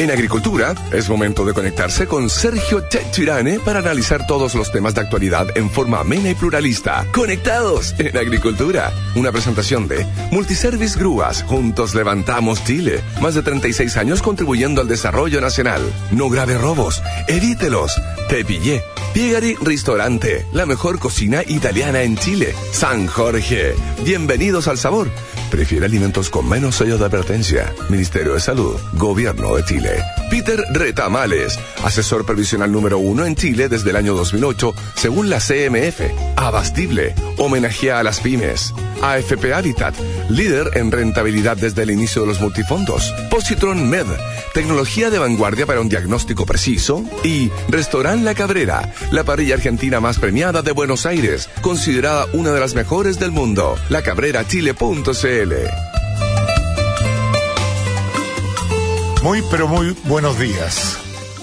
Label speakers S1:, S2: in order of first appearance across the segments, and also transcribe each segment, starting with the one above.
S1: En Agricultura, es momento de conectarse con Sergio Chechirane para analizar todos los temas de actualidad en forma amena y pluralista. Conectados en Agricultura. Una presentación de Multiservice Grúas. Juntos levantamos Chile. Más de 36 años contribuyendo al desarrollo nacional. No grave robos. Evítelos. Te pillé. Piegari Ristorante. La mejor cocina italiana en Chile. San Jorge. Bienvenidos al sabor. Prefiere alimentos con menos sello de advertencia. Ministerio de Salud. Gobierno de Chile. Peter Retamales, asesor previsional número 1 en Chile desde el año 2008, según la CMF. Abastible, homenajea a las pymes. AFP Habitat, líder en rentabilidad desde el inicio de los multifondos. Positron Med, tecnología de vanguardia para un diagnóstico preciso. Y Restaurant La Cabrera, la parrilla argentina más premiada de Buenos Aires, considerada una de las mejores del mundo. lacabrerachile.cl.
S2: Muy, pero muy buenos días.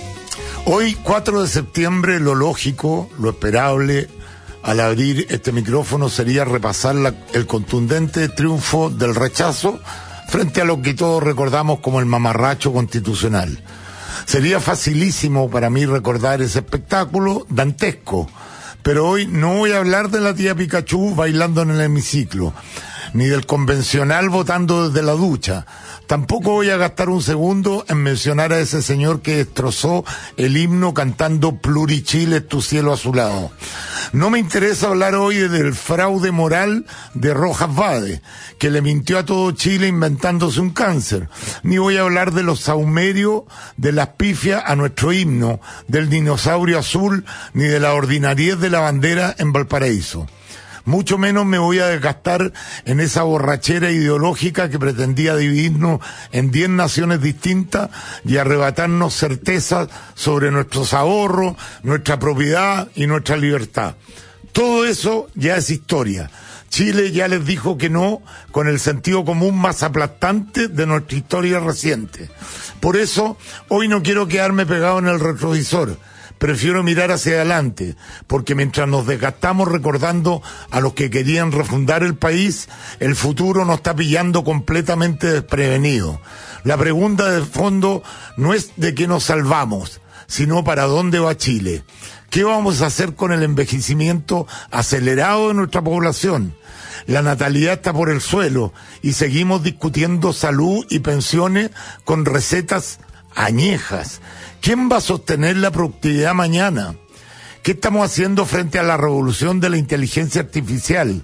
S2: Hoy, 4 de septiembre, lo lógico, lo esperable, al abrir este micrófono sería repasar el contundente triunfo del rechazo frente a lo que todos recordamos como el mamarracho constitucional. Sería facilísimo para mí recordar ese espectáculo dantesco, pero hoy no voy a hablar de la tía Pikachu bailando en el hemiciclo, ni del convencional votando desde la ducha. Tampoco voy a gastar un segundo en mencionar a ese señor que destrozó el himno cantando Plurichile, tu cielo azulado. No me interesa hablar hoy del fraude moral de Rojas Vade, que le mintió a todo Chile inventándose un cáncer. Ni voy a hablar de los saumerios, de las pifias a nuestro himno, del dinosaurio azul, ni de la ordinariez de la bandera en Valparaíso. Mucho menos me voy a desgastar en esa borrachera ideológica que pretendía dividirnos en 10 naciones distintas y arrebatarnos certezas sobre nuestros ahorros, nuestra propiedad y nuestra libertad. Todo eso ya es historia. Chile ya les dijo que no, con el sentido común más aplastante de nuestra historia reciente. Por eso, hoy no quiero quedarme pegado en el retrovisor. Prefiero mirar hacia adelante, porque mientras nos desgastamos recordando a los que querían refundar el país, el futuro nos está pillando completamente desprevenido. La pregunta de fondo no es de qué nos salvamos, sino para dónde va Chile. ¿Qué vamos a hacer con el envejecimiento acelerado de nuestra población? La natalidad está por el suelo y seguimos discutiendo salud y pensiones con recetas añejas. ¿Quién va a sostener la productividad mañana? ¿Qué estamos haciendo frente a la revolución de la inteligencia artificial?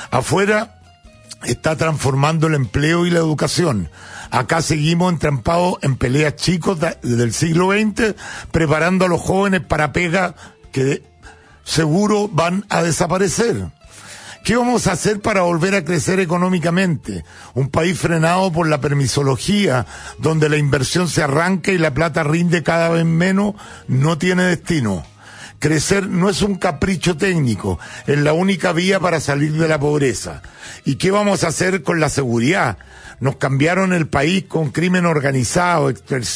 S2: Afuera está transformando el empleo y la educación. Acá seguimos entrampados en peleas chicos del siglo XX, preparando a los jóvenes para pegas que seguro van a desaparecer. ¿Qué vamos a hacer para volver a crecer económicamente? Un país frenado por la permisología, donde la inversión se arranca y la plata rinde cada vez menos, no tiene destino. Crecer no es un capricho técnico, es la única vía para salir de la pobreza. ¿Y qué vamos a hacer con la seguridad? Nos cambiaron el país con crimen organizado,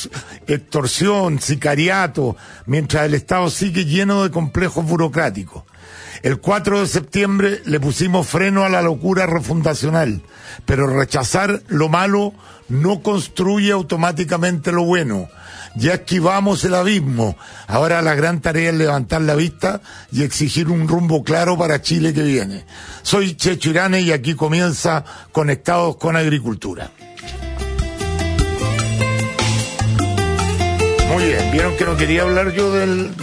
S2: extorsión, sicariato, mientras el Estado sigue lleno de complejos burocráticos. El 4 de septiembre le pusimos freno a la locura refundacional, pero rechazar lo malo no construye automáticamente lo bueno. Ya esquivamos el abismo. Ahora la gran tarea es levantar la vista y exigir un rumbo claro para Chile que viene. Soy Checho Irane y aquí comienza Conectados con Agricultura. Muy bien, vieron que no quería hablar yo del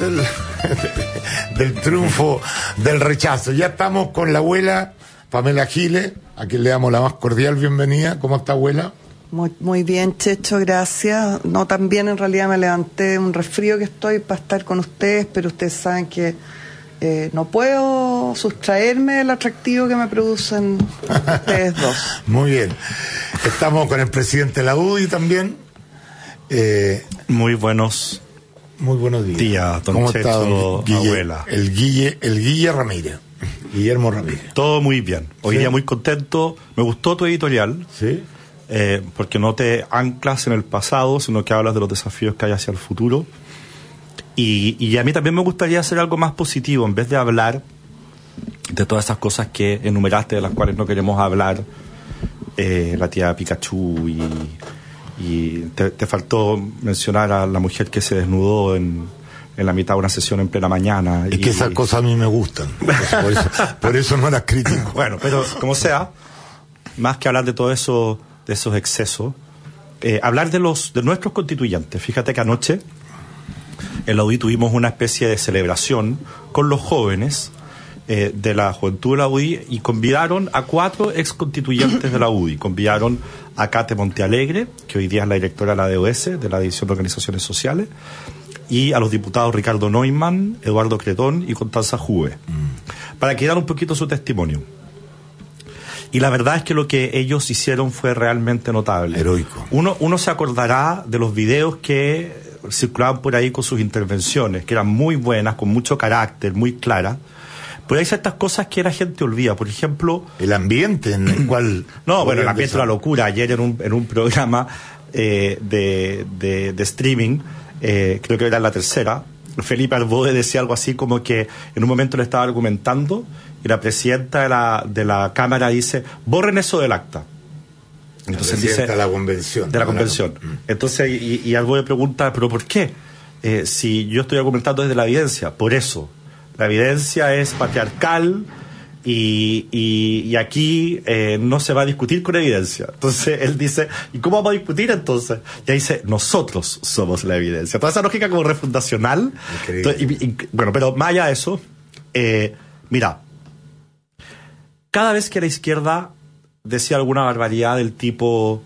S2: triunfo del rechazo. Ya estamos con la abuela Pamela Giles, a quien le damos la más cordial bienvenida. ¿Cómo está, abuela?
S3: Muy bien, Checho, gracias. No tan bien, en realidad me levanté de un resfrío que estoy para estar con ustedes, pero ustedes saben que no puedo sustraerme del atractivo que me producen ustedes dos.
S2: Muy bien. Estamos con el presidente de la UDI también.
S4: Muy buenos días, don
S2: ¿Cómo
S4: Checho,
S2: está, don Guille,
S4: abuela.
S2: El Guille Ramírez, Guillermo Ramírez.
S4: Todo muy bien. Hoy
S2: ¿Sí?
S4: día muy contento. Me gustó tu editorial.
S2: Sí.
S4: Porque no te anclas en el pasado, sino que hablas de los desafíos que hay hacia el futuro. Y a mí también me gustaría hacer algo más positivo, en vez de hablar de todas esas cosas que enumeraste, de las cuales no queremos hablar, la tía Pikachu Y te faltó mencionar a la mujer que se desnudó en la mitad de una sesión en plena mañana.
S2: Es que esas cosas a mí me gustan. Por eso no las critico.
S4: Bueno, pero como sea, más que hablar de todo eso, de esos excesos, hablar de nuestros constituyentes. Fíjate que anoche en la UDI tuvimos una especie de celebración con los jóvenes de la juventud de la UDI y convidaron a 4 ex constituyentes de la UDI. Convidaron a Kate Montealegre, que hoy día es la directora de la DOS, de la División de Organizaciones Sociales, y a los diputados Ricardo Neumann, Eduardo Cretón y Constanza Juve, para que dieran un poquito su testimonio. Y la verdad es que lo que ellos hicieron fue realmente notable.
S2: Heroico.
S4: Uno se acordará de los videos que circulaban por ahí con sus intervenciones, que eran muy buenas, con mucho carácter, muy claras. Pero hay ciertas cosas que la gente olvida. Por ejemplo...
S2: El ambiente en el cual...
S4: No, bueno, el ambiente es una locura. Ayer en un programa de streaming, creo que era la tercera, Felipe Arbode decía algo así como que en un momento le estaba argumentando y la presidenta de la Cámara dice, borren eso del acta. Entonces dice...
S2: de la convención.
S4: De la convención. Entonces, y Arbode pregunta, ¿pero por qué? Si yo estoy argumentando desde la evidencia. Por eso. La evidencia es patriarcal y aquí no se va a discutir con evidencia. Entonces él dice, ¿y cómo vamos a discutir entonces? Y ahí dice, nosotros somos la evidencia. Toda esa lógica como refundacional. Entonces, bueno, pero más allá de eso, mira, cada vez que la izquierda decía alguna barbaridad del tipo,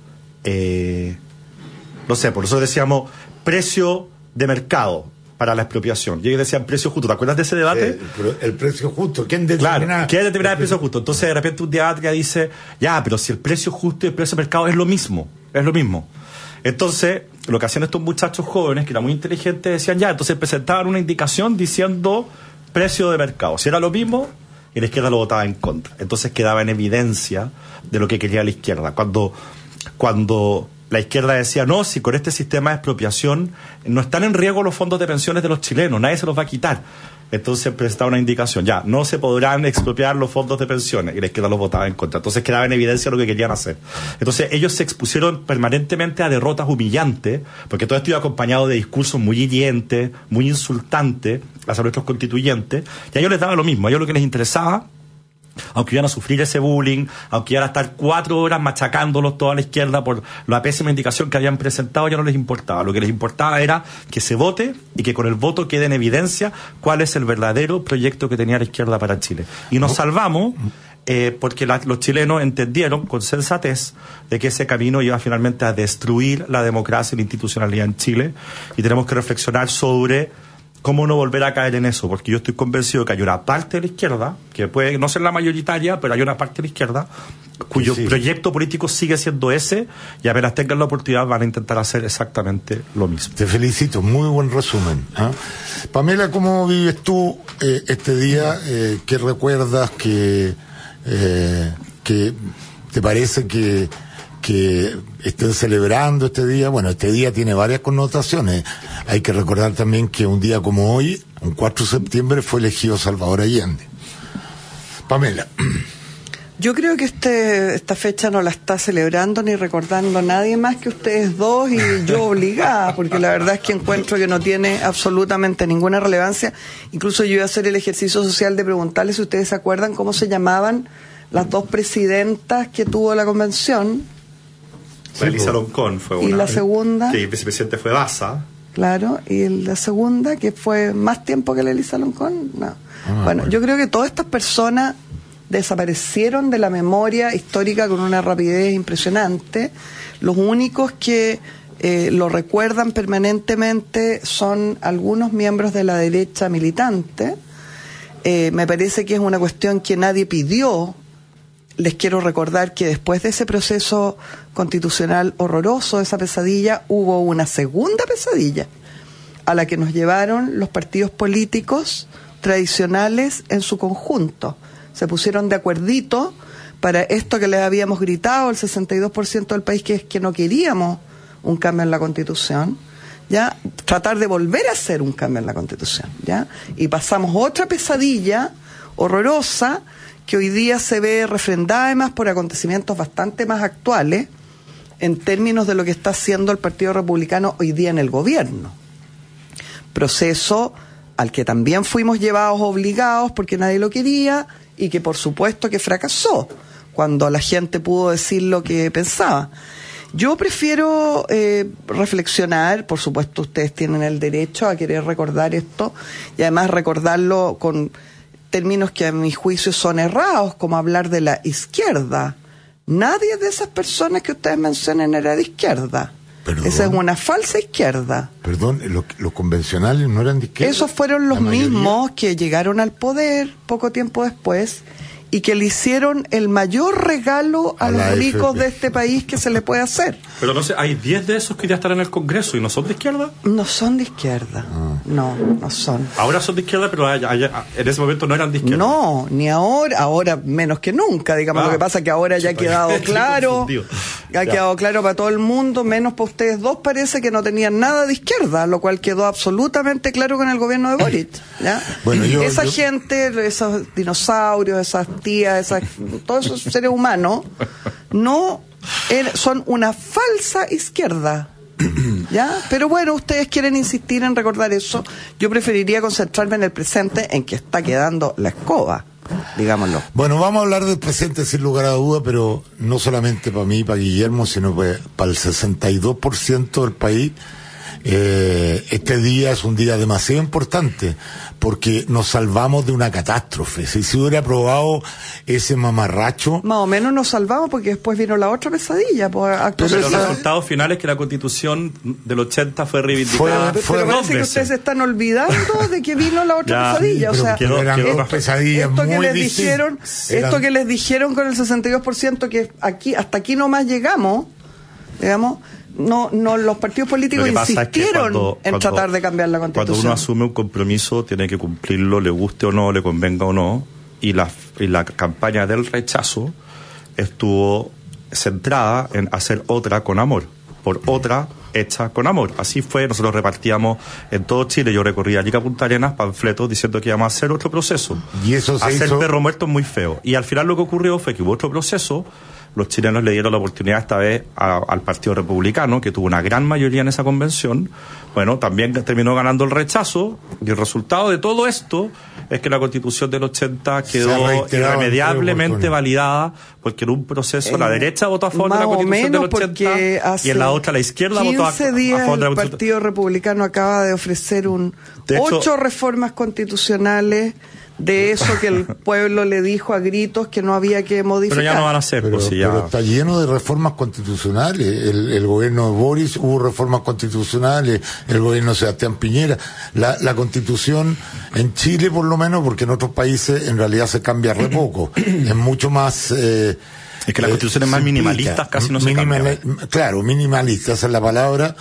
S4: no sé, por eso decíamos precio de mercado para la expropiación. Y ellos decían precio justo. ¿Te acuerdas de ese debate?
S2: El precio justo. ¿Quién determina?
S4: Claro, ¿quién determina el precio justo? Entonces, de repente, un debate dice, ya, pero si el precio justo y el precio de mercado es lo mismo. Es lo mismo. Entonces, lo que hacían estos muchachos jóvenes, que eran muy inteligentes, decían, ya, entonces presentaban una indicación diciendo precio de mercado. Si era lo mismo, y la izquierda lo votaba en contra. Entonces, quedaba en evidencia de lo que quería la izquierda. Cuando la izquierda decía, no, si con este sistema de expropiación no están en riesgo los fondos de pensiones de los chilenos, nadie se los va a quitar. Entonces presentaba una indicación, ya, no se podrán expropiar los fondos de pensiones, y la izquierda los votaba en contra. Entonces quedaba en evidencia lo que querían hacer. Entonces ellos se expusieron permanentemente a derrotas humillantes, porque todo esto iba acompañado de discursos muy hirientes, muy insultantes hacia nuestros constituyentes, y a ellos les daba lo mismo. A ellos lo que les interesaba, aunque iban a sufrir ese bullying, aunque iban a estar 4 horas machacándolos toda la izquierda por la pésima indicación que habían presentado, ya no les importaba. Lo que les importaba era que se vote y que con el voto quede en evidencia cuál es el verdadero proyecto que tenía la izquierda para Chile. Y nos salvamos porque los chilenos entendieron con sensatez de que ese camino iba finalmente a destruir la democracia y la institucionalidad en Chile, y tenemos que reflexionar sobre cómo no volver a caer en eso, porque yo estoy convencido que hay una parte de la izquierda, que puede no ser la mayoritaria, pero hay una parte de la izquierda cuyo proyecto político sigue siendo ese, y apenas tengan la oportunidad van a intentar hacer exactamente lo mismo.
S2: Te felicito, muy buen resumen. Pamela, ¿cómo vives tú este día? ¿Qué recuerdas? ¿Que te parece que estén celebrando este día? Bueno, este día tiene varias connotaciones. Hay que recordar también que un día como hoy, un 4 de septiembre, fue elegido Salvador Allende. Pamela.
S3: Yo creo que esta fecha no la está celebrando ni recordando nadie más que ustedes dos y yo obligada, porque la verdad es que encuentro que no tiene absolutamente ninguna relevancia. Incluso yo iba a hacer el ejercicio social de preguntarles si ustedes se acuerdan cómo se llamaban las 2 presidentas que tuvo la convención.
S4: Elisa Loncón fue una.
S3: Y la segunda.
S4: Que el vicepresidente fue Daza.
S3: Claro, y la segunda, que fue más tiempo que la Elisa Loncón, no. Bueno, yo creo que todas estas personas desaparecieron de la memoria histórica con una rapidez impresionante. Los únicos que lo recuerdan permanentemente son algunos miembros de la derecha militante. Me parece que es una cuestión que nadie pidió. Les quiero recordar que después de ese proceso constitucional horroroso, esa pesadilla, hubo una segunda pesadilla a la que nos llevaron los partidos políticos tradicionales en su conjunto. Se pusieron de acuerdito para esto que les habíamos gritado el 62% del país, que es que no queríamos un cambio en la Constitución, ¿ya? Tratar de volver a hacer un cambio en la Constitución, ¿ya? Y pasamos otra pesadilla horrorosa que hoy día se ve refrendada además por acontecimientos bastante más actuales, en términos de lo que está haciendo el Partido Republicano hoy día en el gobierno. Proceso al que también fuimos llevados obligados porque nadie lo quería y que por supuesto que fracasó cuando la gente pudo decir lo que pensaba. Yo prefiero reflexionar, por supuesto ustedes tienen el derecho a querer recordar esto y además recordarlo con términos que a mi juicio son errados, como hablar de la izquierda. Nadie de esas personas que ustedes mencionan era de izquierda.
S2: Perdón.
S3: Esa es una falsa izquierda.
S2: Perdón, los convencionales no eran de izquierda.
S3: Esos fueron los mismos que llegaron al poder poco tiempo después y que le hicieron el mayor regalo a los ricos de este país que se le puede hacer.
S4: Pero no sé, hay 10 de esos que ya están en el Congreso y no son de izquierda.
S3: No son de izquierda. No son.
S4: Ahora son de izquierda, pero en ese momento no eran de izquierda.
S3: No, ni ahora menos que nunca, digamos. Lo que pasa es que ahora ya ha quedado claro, quedado claro para todo el mundo, menos para ustedes dos, parece que no tenían nada de izquierda, lo cual quedó absolutamente claro con el gobierno de Boric, ¿ya?
S2: Bueno,
S3: esa gente, esos dinosaurios, esas tías, todos esos seres humanos, son una falsa izquierda. ¿Ya? Pero bueno, ustedes quieren insistir en recordar eso. Yo preferiría concentrarme en el presente, en que está quedando la escoba, digámoslo.
S2: Bueno, vamos a hablar del presente sin lugar a duda, pero no solamente para mí y para Guillermo, sino para el 62% del país. Este día es un día demasiado importante porque nos salvamos de una catástrofe. Si se hubiera aprobado ese mamarracho,
S3: más o menos nos salvamos porque después vino la otra pesadilla.
S4: Pero el resultado final es que la Constitución del 80 fue reivindicada.
S3: Pero parece que ustedes se están olvidando de que vino la otra pesadilla. O sea,
S2: eran pesadillas muy
S3: distintas. Esto que les dijeron con el 62% que hasta aquí nomás llegamos, digamos. No, los partidos políticos insistieron en tratar de cambiar la Constitución.
S4: Cuando uno asume un compromiso, tiene que cumplirlo, le guste o no, le convenga o no, y la campaña del rechazo estuvo centrada en hacer otra con amor, por otra hecha con amor. Así fue, nosotros repartíamos en todo Chile, yo recorría allí a Punta Arenas, panfletos diciendo que íbamos a hacer otro proceso.
S2: Y eso se
S4: hacer
S2: hizo...
S4: perro muerto es muy feo. Y al final lo que ocurrió fue que hubo otro proceso. Los chilenos le dieron la oportunidad esta vez al Partido Republicano, que tuvo una gran mayoría en esa convención. Bueno, también terminó ganando el rechazo, y el resultado de todo esto es que la Constitución del 80 quedó irremediablemente validada, porque en un proceso la derecha votó a favor de la Constitución del 80 y en la otra la izquierda votó a favor de la Constitución.
S3: El Partido Republicano acaba de ofrecer 8 reformas constitucionales de eso que el pueblo le dijo a gritos que no había que modificar.
S4: Pero ya no van a hacer.
S2: Pero está lleno de reformas constitucionales. El gobierno de Boris hubo reformas constitucionales, el gobierno de Sebastián Piñera. La Constitución en Chile, por lo menos, porque en otros países en realidad se cambia re poco. Es mucho más...
S4: es que la Constitución es más minimalista, casi no se cambia.
S2: Claro, minimalista, esa es la palabra.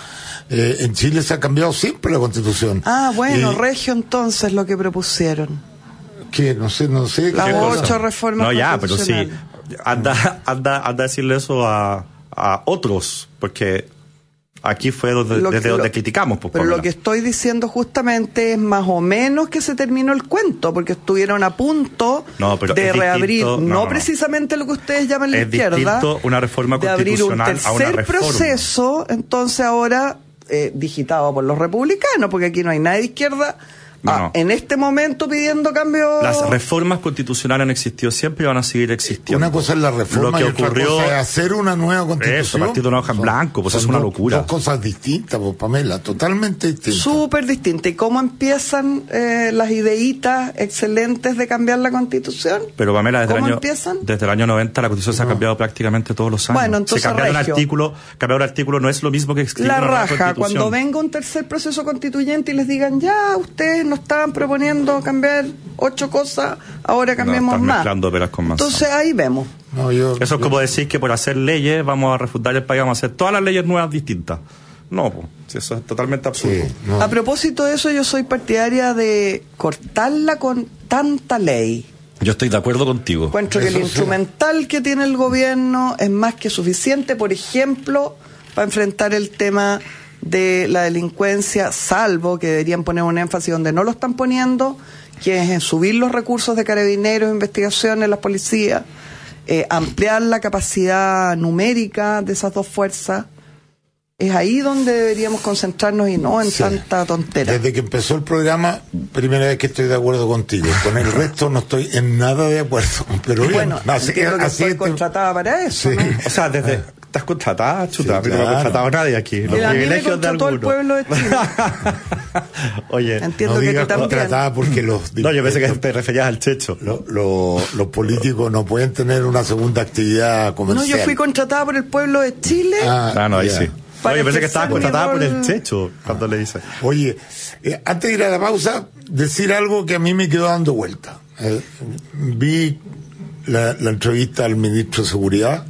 S2: En Chile se ha cambiado siempre la Constitución.
S3: Regio entonces lo que propusieron.
S2: Que no sé.
S3: Las 8 reformas.
S4: No, ya, pero sí. Anda a decirle eso a otros, porque aquí fue desde donde criticamos. Pues,
S3: pero lo que estoy diciendo justamente es más o menos que se terminó el cuento, porque estuvieron a punto de reabrir, precisamente lo que ustedes llaman la izquierda,
S4: una reforma
S3: de abrir un tercer
S4: reforma.
S3: Proceso, entonces ahora digitado por los republicanos, porque aquí no hay nadie de izquierda. En este momento pidiendo cambio.
S4: Las reformas constitucionales han existido siempre y van a seguir existiendo.
S2: Una cosa es la reforma y otra cosa es hacer una nueva constitución.
S4: Eso, partir de una hoja en blanco, pues es una locura.
S2: Dos cosas distintas, pues, Pamela, totalmente distintas.
S3: Súper distintas. ¿Y cómo empiezan las ideitas excelentes de cambiar la constitución?
S4: Pero Pamela, desde el año 90 la constitución se ha cambiado prácticamente todos los años.
S3: Bueno, entonces
S4: cambiar un artículo no es lo mismo que escribir
S3: la
S4: una
S3: raja,
S4: constitución.
S3: cuando venga un tercer proceso constituyente y les digan, ya, ustedes no estaban proponiendo cambiar 8 cosas, ahora cambiemos más.
S4: Mezclando peras con manzanas.
S3: Entonces ahí vemos.
S4: Eso es como decir que por hacer leyes vamos a refundar el país, vamos a hacer todas las leyes nuevas distintas. No, pues, eso es totalmente absurdo.
S2: Sí, no.
S3: A propósito de eso, yo soy partidaria de cortarla con tanta ley.
S4: Yo estoy de acuerdo contigo.
S3: Encuentro que el instrumental que tiene el gobierno es más que suficiente, por ejemplo, para enfrentar el tema de la delincuencia, salvo que deberían poner un énfasis donde no lo están poniendo, que es en subir los recursos de carabineros, investigaciones, las policías, ampliar la capacidad numérica de esas dos fuerzas. Es ahí donde deberíamos concentrarnos y no en tanta tontera.
S2: Desde que empezó el programa, primera vez que estoy de acuerdo contigo. Con el resto no estoy en nada de acuerdo. Pero bien,
S3: bueno, entiendo que estoy contratada para eso,
S2: sí.
S3: ¿no?
S4: O sea, estás contratada, chuta, pero no ha contratado a nadie aquí. Los
S3: A mí me
S4: privilegios de
S3: contrató el
S4: algunos.
S3: pueblo de Chile.
S4: Oye,
S3: Entiendo
S2: no
S3: que
S2: digas
S3: tú también.
S2: contratada porque
S4: no, yo pensé que te referías al Checho.
S2: los políticos no pueden tener una segunda actividad comercial.
S3: No, yo fui contratada por el pueblo de Chile.
S4: No, ahí
S2: ya.
S4: sí.
S3: Para
S4: Oye, pensé que
S3: ejercer
S4: estabas contratada
S3: mi
S4: por el
S3: rol.
S4: Checho cuando le dices.
S2: Oye, antes de ir a la pausa, decir algo que a mí me quedó dando vuelta. Vi la entrevista al ministro de Seguridad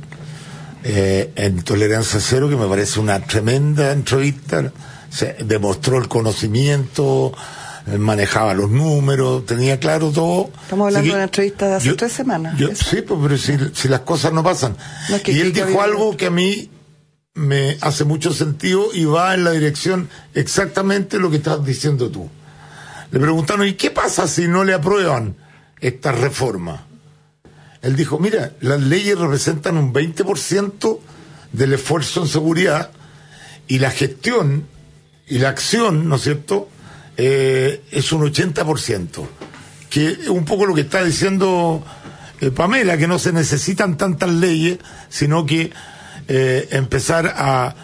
S2: en Tolerancia Cero, que me parece una tremenda entrevista. Se demostró el conocimiento, manejaba los números, tenía claro todo.
S3: Estamos hablando de una entrevista de hace 3 semanas.
S2: Sí, pues, pero si las cosas no pasan.
S3: No, es que
S2: y él
S3: que
S2: dijo algo que a mí me hace mucho sentido y va en la dirección exactamente lo que estás diciendo tú. Le preguntaron, ¿y qué pasa si no le aprueban esta reforma? Él dijo, mira, las leyes representan un 20% del esfuerzo en seguridad y la gestión y la acción, ¿no es cierto?, es un 80%. Que es un poco lo que está diciendo Pamela, que no se necesitan tantas leyes, sino que empezar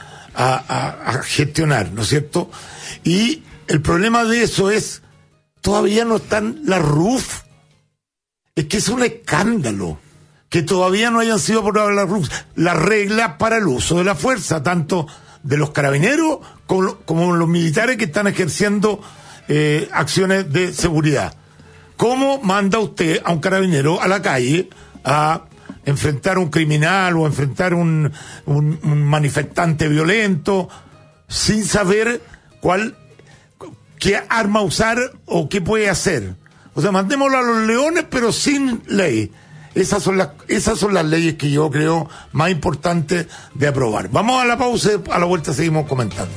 S2: a gestionar, ¿no es cierto? Y el problema de eso es, todavía no están las RUF. Es que es un escándalo que todavía no hayan sido aprobadas las RUF, las reglas para el uso de la fuerza, tanto de los carabineros como los militares que están ejerciendo acciones de seguridad. ¿Cómo manda usted a un carabinero a la calle a enfrentar a un criminal o enfrentar un manifestante violento sin saber qué arma usar o qué puede hacer? O sea, mandémoslo a los leones pero sin ley. Esas son las leyes que yo creo más importantes de aprobar. Vamos a la pausa, a la vuelta seguimos comentando.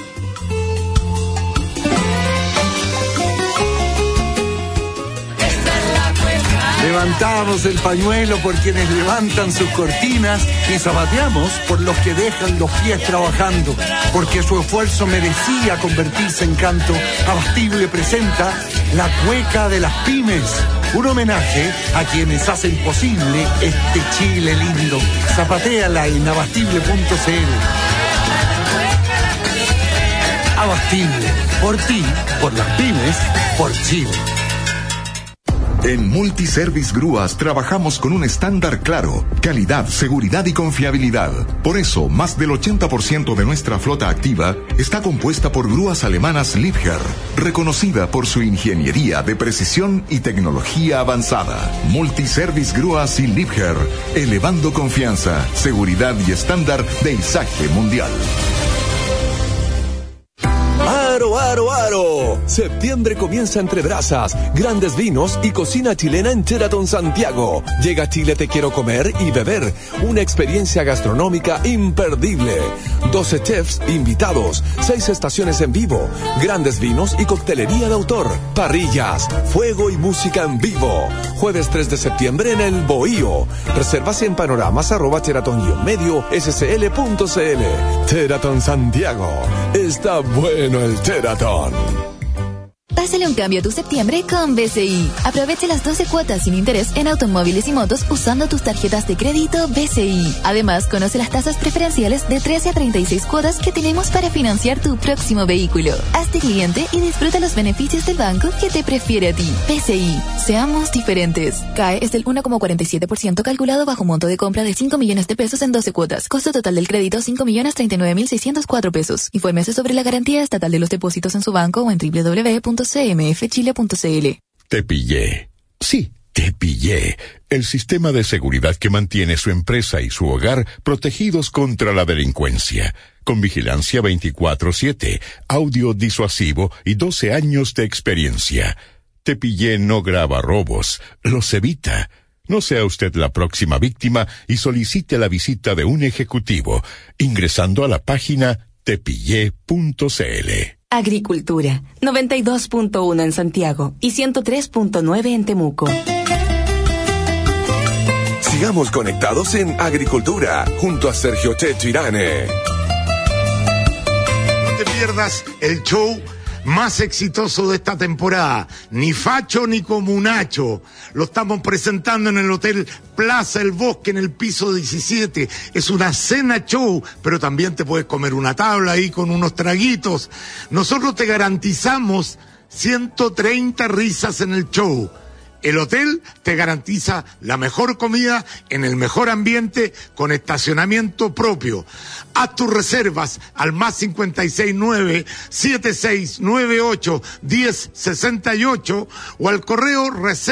S5: Levantamos el pañuelo por quienes levantan sus cortinas y zapateamos por los que dejan los pies trabajando, porque su esfuerzo merecía convertirse en canto. Abastible presenta La Cueca de las Pymes, un homenaje a quienes hacen posible este Chile lindo. Zapatéala en abastible.cl. Abastible, por ti, por las pymes, por Chile.
S6: En Multiservice Grúas trabajamos con un estándar claro: calidad, seguridad y confiabilidad. Por eso, más del 80% de nuestra flota activa está compuesta por grúas alemanas Liebherr, reconocida por su ingeniería de precisión y tecnología avanzada. Multiservice Grúas y Liebherr, elevando confianza, seguridad y estándar de izaje mundial.
S1: ¡Aro, aro, aro! Septiembre comienza entre brasas, grandes vinos y cocina chilena en Sheraton Santiago. Llega a Chile Te Quiero Comer y Beber, una experiencia gastronómica imperdible. 12 chefs invitados, 6 estaciones en vivo, grandes vinos y coctelería de autor, parrillas, fuego y música en vivo. Jueves 3 de septiembre en el Bohío. Reservas en panoramas@sheraton-medio-scl.cl. Sheraton Santiago. Está bueno el Sheraton.
S7: Pásale un cambio a tu septiembre con BCI. Aproveche las 12 cuotas sin interés en automóviles y motos usando tus tarjetas de crédito BCI. Además, conoce las tasas preferenciales de 13 a 36 cuotas que tenemos para financiar tu próximo vehículo. Hazte cliente y disfruta los beneficios del banco que te prefiere a ti. BCI. Seamos diferentes. CAE es del 1,47% calculado bajo monto de compra de 5 millones de pesos en 12 cuotas. Costo total del crédito 5.039.604 pesos. Infórmese sobre la garantía estatal de los depósitos en su banco o en www.cmfchile.cl.
S8: Te pillé. Sí, te pillé. El sistema de seguridad que mantiene su empresa y su hogar protegidos contra la delincuencia. Con vigilancia 24/7, audio disuasivo y 12 años de experiencia. Te pillé no graba robos, los evita. No sea usted la próxima víctima y solicite la visita de un ejecutivo, ingresando a la página tepillé.cl.
S9: Agricultura, 92.1 en Santiago y 103.9 en Temuco.
S1: Sigamos conectados en Agricultura, junto a Sergio Checho Irane.
S2: No te pierdas el show más exitoso de esta temporada, Ni Facho ni Comunacho. Lo estamos presentando en el Hotel Plaza El Bosque, en el piso 17. Es una cena show, pero también te puedes comer una tabla ahí con unos traguitos. Nosotros te garantizamos 130 risas en el show. El hotel te garantiza la mejor comida en el mejor ambiente con estacionamiento propio. Haz tus reservas al más 569-7698-1068 o al correo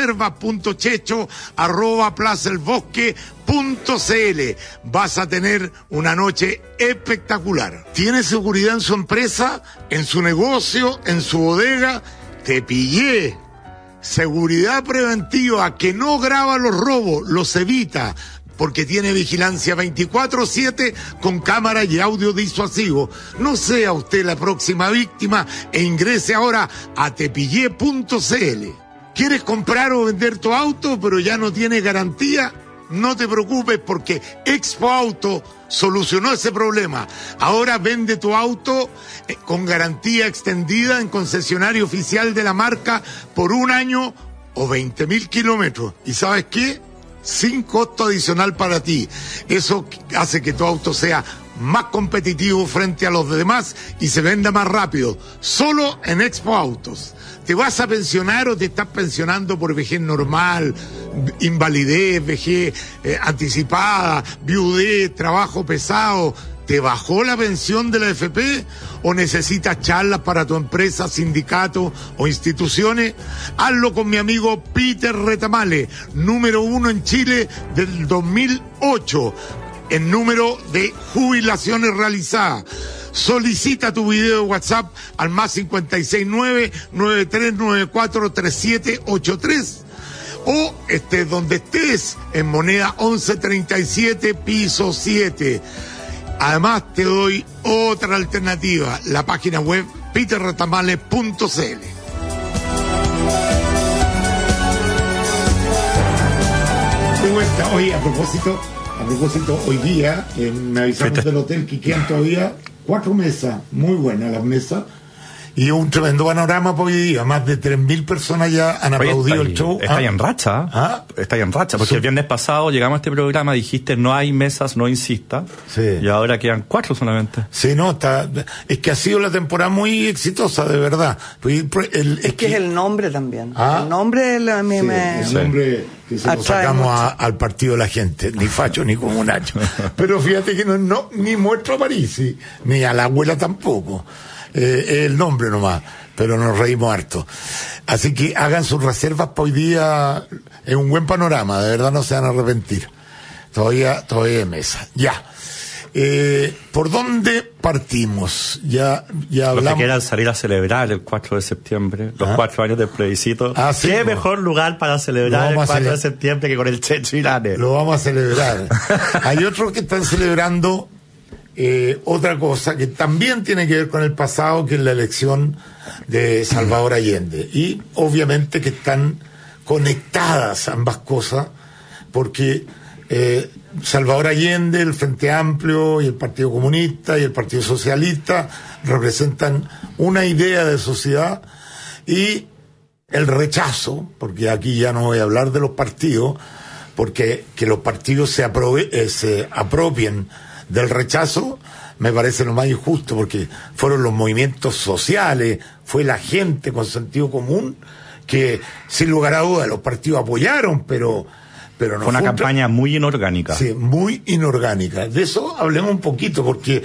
S2: reserva.checho@plazaelbosque.cl. Vas a tener una noche espectacular. ¿Tiene seguridad en su empresa, en su negocio, en su bodega? Te pillé. Seguridad preventiva que no graba los robos, los evita, porque tiene vigilancia 24/7 con cámara y audio disuasivo. No sea usted la próxima víctima e ingrese ahora a tepillé.cl. ¿Quieres comprar o vender tu auto pero ya no tiene garantía? No te preocupes, porque Expo Auto solucionó ese problema. Ahora vende tu auto con garantía extendida en concesionario oficial de la marca por 1 año o 20.000 kilómetros. ¿Y sabes qué? Sin costo adicional para ti. Eso hace que tu auto sea más competitivo frente a los demás y se venda más rápido. Solo en Expo Autos. ¿Te vas a pensionar o te estás pensionando por vejez normal, invalidez, vejez anticipada, viudez, trabajo pesado? ¿Te bajó la pensión de la AFP o necesitas charlas para tu empresa, sindicato o instituciones? Hazlo con mi amigo Peter Retamale, número 1 en Chile del 2008 en número de jubilaciones realizadas. Solicita tu video de WhatsApp al más 569-9394-3783 o donde estés en moneda 1137 piso 7. Además te doy otra alternativa, la página web peterretamale.cl. De vuelta, oye, a propósito, hoy día me avisaron del hotel que quedan todavía 4 mesas, muy buenas las mesas, y un tremendo panorama por hoy día. Más de 3.000 personas ya han aplaudido el show.
S4: Está ahí en racha. Está ahí en racha, porque el viernes pasado llegamos a este programa, dijiste no hay mesas, no insista. Sí. Y ahora quedan 4 solamente.
S2: Sí, no, es que ha sido la temporada muy exitosa, de verdad.
S3: Es que es el nombre también. El nombre
S2: el nombre que se lo sacamos al partido de la gente, ni facho ni comunacho. Pero fíjate que no ni muestro a Parisi, ni a la abuela tampoco. El nombre nomás, pero nos reímos harto. Así que hagan sus reservas para hoy día. Es un buen panorama, de verdad no se van a arrepentir. Todavía hay mesa. Ya. ¿Por dónde partimos? Ya hablamos.
S4: Los que quieran salir a celebrar el 4 de septiembre, los 4 años del plebiscito.
S2: Sí,
S4: ¿Qué mejor lugar para celebrar el 4 de septiembre que con el Checho Irane?
S2: Lo vamos a celebrar. Hay otros que están celebrando otra cosa que también tiene que ver con el pasado, que es la elección de Salvador Allende. Y obviamente que están conectadas ambas cosas, porque Salvador Allende, el Frente Amplio y el Partido Comunista y el Partido Socialista representan una idea de sociedad, y el rechazo, porque aquí ya no voy a hablar de los partidos, porque que los partidos se apropien del rechazo me parece lo más injusto, porque fueron los movimientos sociales, fue la gente con sentido común que, sin lugar a dudas, los partidos apoyaron, pero no
S4: fue una campaña muy inorgánica.
S2: Sí, muy inorgánica. De eso hablemos un poquito, porque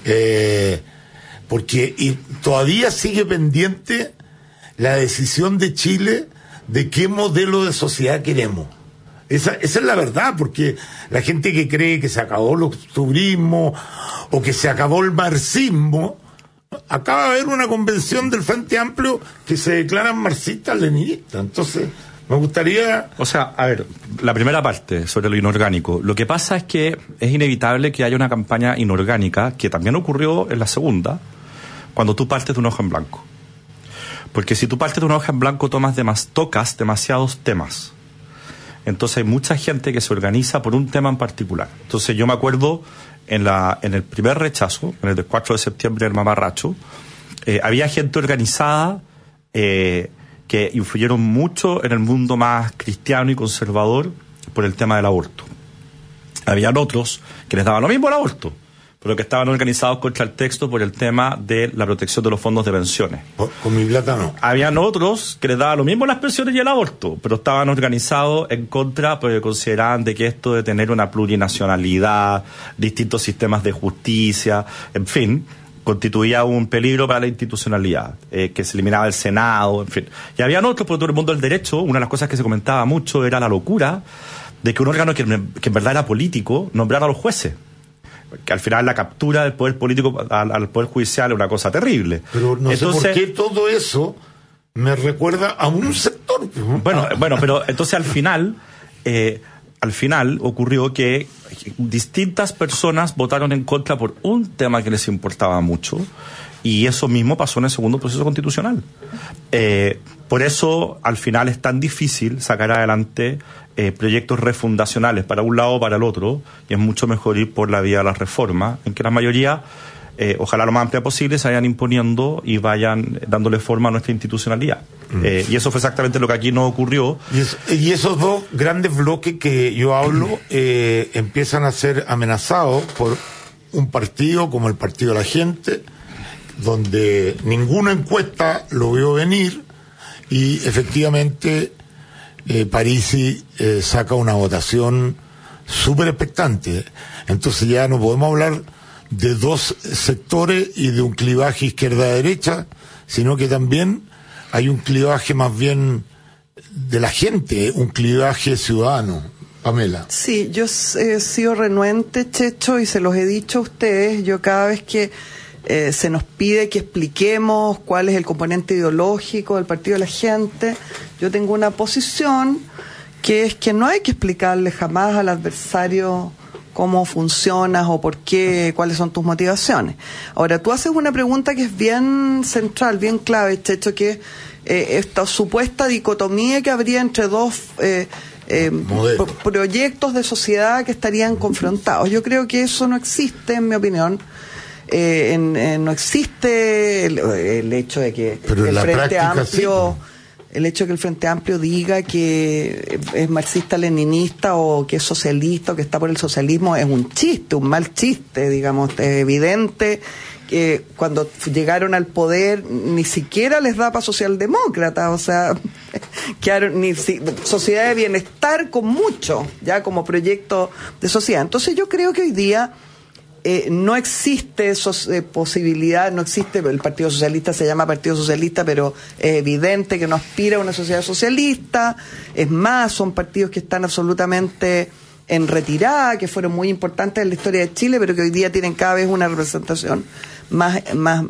S2: y todavía sigue pendiente la decisión de Chile de qué modelo de sociedad queremos. Esa es la verdad, porque la gente que cree que se acabó el octubrismo o que se acabó el marxismo, acaba de haber una convención del Frente Amplio que se declaran marxistas-leninistas. Entonces, me gustaría...
S4: O sea, a ver, la primera parte sobre lo inorgánico. Lo que pasa es que es inevitable que haya una campaña inorgánica, que también ocurrió en la segunda, cuando tú partes de una hoja en blanco. Porque si tú partes de una hoja en blanco tocas demasiados temas. Entonces hay mucha gente que se organiza por un tema en particular. Entonces yo me acuerdo en el primer rechazo, en el del 4 de septiembre del mamarracho, había gente organizada que influyeron mucho en el mundo más cristiano y conservador por el tema del aborto. Habían otros que les daba lo mismo el aborto, pero que estaban organizados contra el texto por el tema de la protección de los fondos de pensiones.
S2: Con mi plata no.
S4: Habían otros que les daba lo mismo las pensiones y el aborto, pero estaban organizados en contra porque consideraban de que esto de tener una plurinacionalidad, distintos sistemas de justicia, en fin, constituía un peligro para la institucionalidad, que se eliminaba el Senado, en fin. Y habían otros, por todo el mundo del derecho, una de las cosas que se comentaba mucho era la locura de que un órgano que en verdad era político nombrara a los jueces. Que al final la captura del poder político al poder judicial es una cosa terrible.
S2: Pero no entonces, sé por qué todo eso me recuerda a un sector.
S4: Bueno, pero entonces al final ocurrió que distintas personas votaron en contra por un tema que les importaba mucho, y eso mismo pasó en el segundo proceso constitucional. Por eso al final es tan difícil sacar adelante proyectos refundacionales para un lado o para el otro, y es mucho mejor ir por la vía de las reformas, en que la mayoría, ojalá lo más amplia posible, se vayan imponiendo y vayan dándole forma a nuestra institucionalidad. Y eso fue exactamente lo que aquí no ocurrió.
S2: Y esos dos grandes bloques que yo hablo empiezan a ser amenazados por un partido como el Partido de la Gente, donde ninguna encuesta lo vio venir, y efectivamente Parisi saca una votación súper expectante. Entonces ya no podemos hablar de dos sectores y de un clivaje izquierda-derecha, sino que también hay un clivaje más bien de la gente, un clivaje ciudadano. Pamela.
S3: Sí, yo he sido renuente, Checho, y se los he dicho a ustedes. Yo cada vez que se nos pide que expliquemos cuál es el componente ideológico del Partido de la Gente, yo tengo una posición que es que no hay que explicarle jamás al adversario cómo funcionas o por qué, cuáles son tus motivaciones. Ahora, tú haces una pregunta que es bien central, bien clave, Checho, que es esta supuesta dicotomía que habría entre dos proyectos de sociedad que estarían confrontados. Yo creo que eso no existe, en mi opinión. No existe el hecho de que el Frente Amplio... Sí. El hecho de que el Frente Amplio diga que es marxista-leninista o que es socialista o que está por el socialismo es un chiste, un mal chiste, digamos. Es evidente que cuando llegaron al poder ni siquiera les da para socialdemócrata, o sea, quedaron sociedad de bienestar con mucho, ya como proyecto de sociedad. Entonces yo creo que hoy día no existe posibilidad, no existe, el Partido Socialista se llama Partido Socialista, pero es evidente que no aspira a una sociedad socialista. Es más, son partidos que están absolutamente en retirada, que fueron muy importantes en la historia de Chile, pero que hoy día tienen cada vez una representación más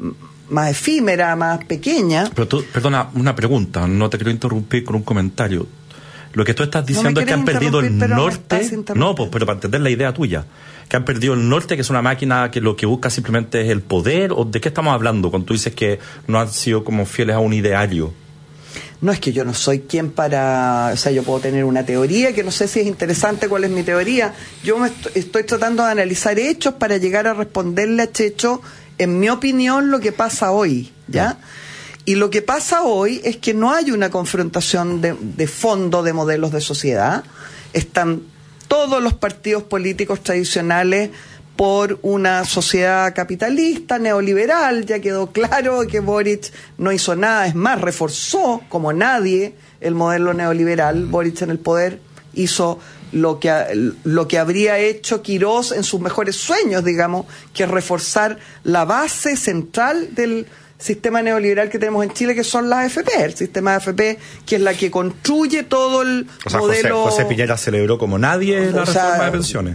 S3: efímera, más pequeña.
S4: Pero tú, perdona, una pregunta, no te quiero interrumpir con un comentario. Lo que tú estás diciendo es que han perdido el norte. No, pues, pero para entender la idea tuya, que han perdido el norte, que es una máquina que lo que busca simplemente es el poder, ¿o de qué estamos hablando cuando tú dices que no han sido como fieles a un ideario?
S3: No, es que yo no soy quien para... O sea, yo puedo tener una teoría, que no sé si es interesante cuál es mi teoría. Yo estoy tratando de analizar hechos para llegar a responderle a Checho, en mi opinión, lo que pasa hoy, ¿ya? Y lo que pasa hoy es que no hay una confrontación de fondo de modelos de sociedad. Están todos los partidos políticos tradicionales por una sociedad capitalista, neoliberal. Ya quedó claro que Boric no hizo nada, es más, reforzó como nadie el modelo neoliberal. Boric en el poder hizo lo que habría hecho Quirós en sus mejores sueños, digamos, que es reforzar la base central del sistema neoliberal que tenemos en Chile, que son las AFP, el sistema de AFP, que es la que construye todo el modelo.
S4: José Piñera celebró como nadie la reforma de pensiones.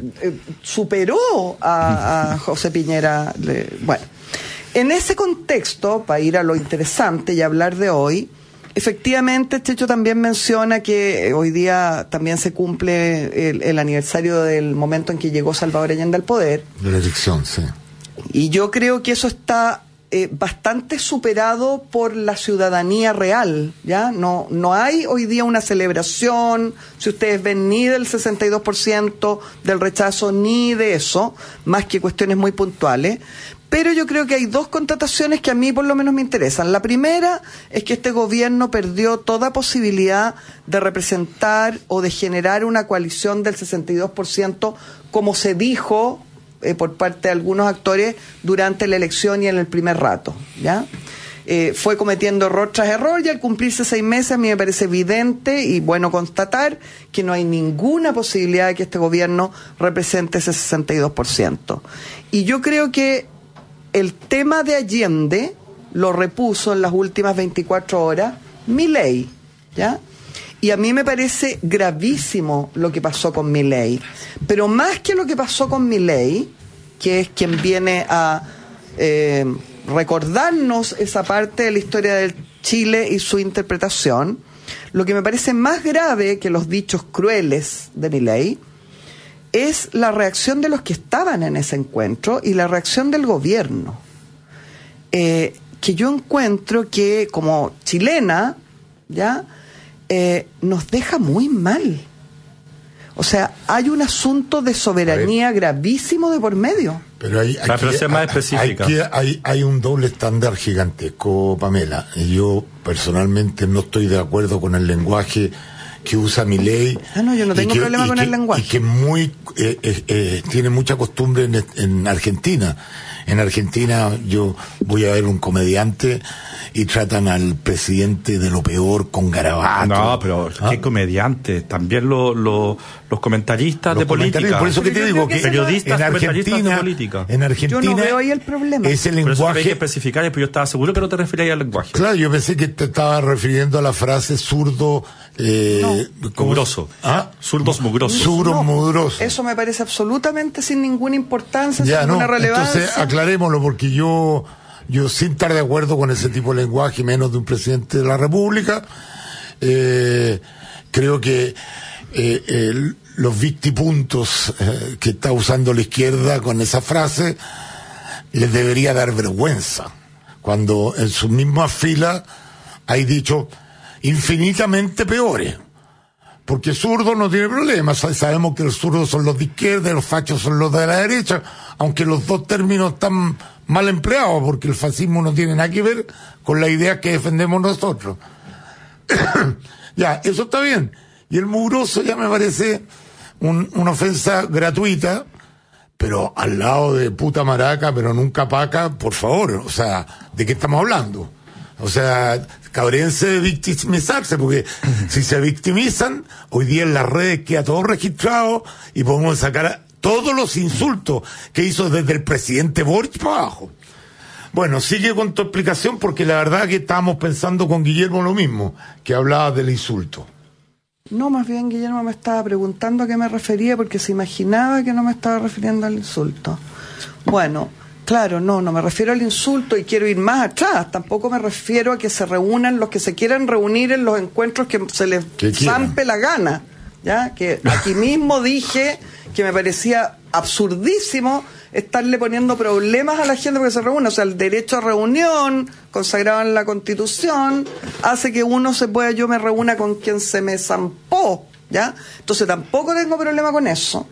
S3: Superó a José Piñera. Bueno, en ese contexto, para ir a lo interesante y hablar de hoy, efectivamente, Checho también menciona que hoy día también se cumple el aniversario del momento en que llegó Salvador Allende al poder.
S2: De la elección, sí.
S3: Y yo creo que eso está bastante superado por la ciudadanía real, ¿ya? No hay hoy día una celebración, si ustedes ven, ni del 62% del rechazo, ni de eso, más que cuestiones muy puntuales. Pero yo creo que hay dos constataciones que a mí por lo menos me interesan. La primera es que este gobierno perdió toda posibilidad de representar o de generar una coalición del 62%, como se dijo por parte de algunos actores durante la elección y en el primer rato, ¿ya? Fue cometiendo error tras error, y al cumplirse 6 meses a mí me parece evidente y bueno constatar que no hay ninguna posibilidad de que este gobierno represente ese 62%. Y yo creo que el tema de Allende lo repuso en las últimas 24 horas Milei, ¿ya? Y a mí me parece gravísimo lo que pasó con Milei. Pero más que lo que pasó con Milei, que es quien viene a recordarnos esa parte de la historia del Chile y su interpretación, lo que me parece más grave que los dichos crueles de Milei es la reacción de los que estaban en ese encuentro y la reacción del gobierno. Que yo encuentro que, como chilena, ¿ya? Nos deja muy mal. O sea, hay un asunto de soberanía gravísimo de por medio.
S2: Pero hay un doble estándar gigantesco, Pamela. Y yo personalmente no estoy de acuerdo con el lenguaje que usa Milei.
S3: No, yo no tengo problema con el lenguaje.
S2: Y que tiene mucha costumbre en Argentina. En Argentina yo voy a ver un comediante y tratan al presidente de lo peor con garabato.
S4: No, pero ¿qué comediante? También los comentaristas de política.
S2: Por eso que te digo que
S4: periodistas, comentaristas de política.
S2: En Argentina
S3: yo no veo ahí el problema.
S2: Ese lenguaje.
S4: Por eso hay que especificar, pero yo estaba seguro que no te referías al lenguaje.
S2: Claro, yo pensé que te estaba refiriendo a la frase zurdo.
S4: Mugroso. Zurdos mugrosos.
S2: Zurdos mugrosos.
S3: Eso me parece absolutamente sin ninguna importancia, sin ninguna relevancia.
S2: Entonces aclarémoslo, porque yo sin estar de acuerdo con ese tipo de lenguaje, menos de un presidente de la República, creo que los victipuntos que está usando la izquierda con esa frase les debería dar vergüenza, cuando en sus mismas filas hay dicho infinitamente peores, porque zurdo no tiene problema. Sabemos que los zurdos son los de izquierda y los fachos son los de la derecha, aunque los dos términos están mal empleados, porque el fascismo no tiene nada que ver con la idea que defendemos nosotros. Ya, eso está bien. Y el mugroso ya me parece una ofensa gratuita, pero al lado de puta maraca, pero nunca paca, por favor. O sea, ¿de qué estamos hablando? O sea, cabrense de victimizarse, porque si se victimizan, hoy día en las redes queda todo registrado y podemos sacar todos los insultos que hizo desde el presidente Boric para abajo. Bueno, sigue con tu explicación, porque la verdad que estábamos pensando con Guillermo lo mismo, que hablaba del insulto.
S3: No, más bien Guillermo me estaba preguntando a qué me refería, porque se imaginaba que no me estaba refiriendo al insulto. Bueno, claro, no me refiero al insulto y quiero ir más atrás. Tampoco me refiero a que se reúnan los que se quieran reunir en los encuentros que se les zampe la gana, ¿ya? Que aquí mismo dije que me parecía absurdísimo estarle poniendo problemas a la gente porque se reúne. O sea, el derecho a reunión, consagrado en la Constitución, hace que yo me reúna con quien se me zampó, ¿ya? Entonces tampoco tengo problema con eso.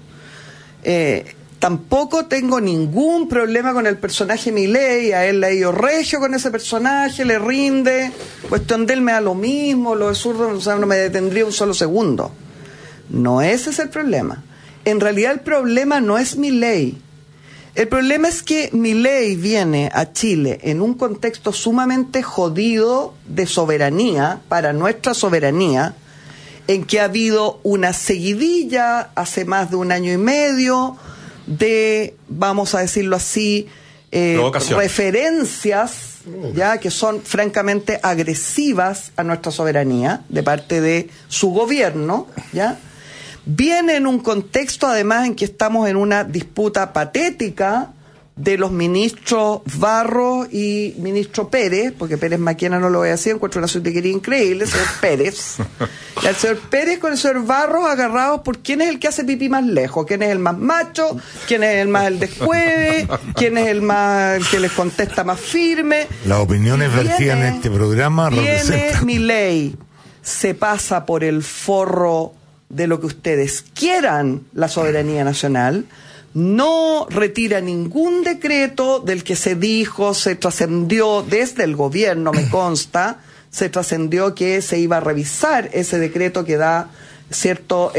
S3: Tampoco tengo ningún problema con el personaje Milei. A él le ha ido regio con ese personaje, le rinde. Cuestión de él me da lo mismo, lo de zurdo, o sea, no me detendría un solo segundo. No ese es el problema. En realidad el problema no es Milei. El problema es que Milei viene a Chile en un contexto sumamente jodido de soberanía, para nuestra soberanía, en que ha habido una seguidilla hace más de 1 año y medio de, vamos a decirlo así, referencias, ya, que son francamente agresivas a nuestra soberanía de parte de su gobierno, ya. Viene en un contexto además en que estamos en una disputa patética de los ministros Barros y ministro Pérez, porque Pérez Maquena no lo voy a decir, encuentro una suitiquería increíble, el señor Pérez. Y al señor Pérez con el señor Barros agarrados por quién es el que hace pipí más lejos, quién es el más macho, quién es el más el descueve, quién es el más el que les contesta más firme.
S2: Las opiniones vertidas en este programa
S3: representan. Milei se pasa por el forro de lo que ustedes quieran la soberanía nacional, no retira ningún decreto del que se dijo, se trascendió desde el gobierno, me consta, se trascendió que se iba a revisar ese decreto que da cierto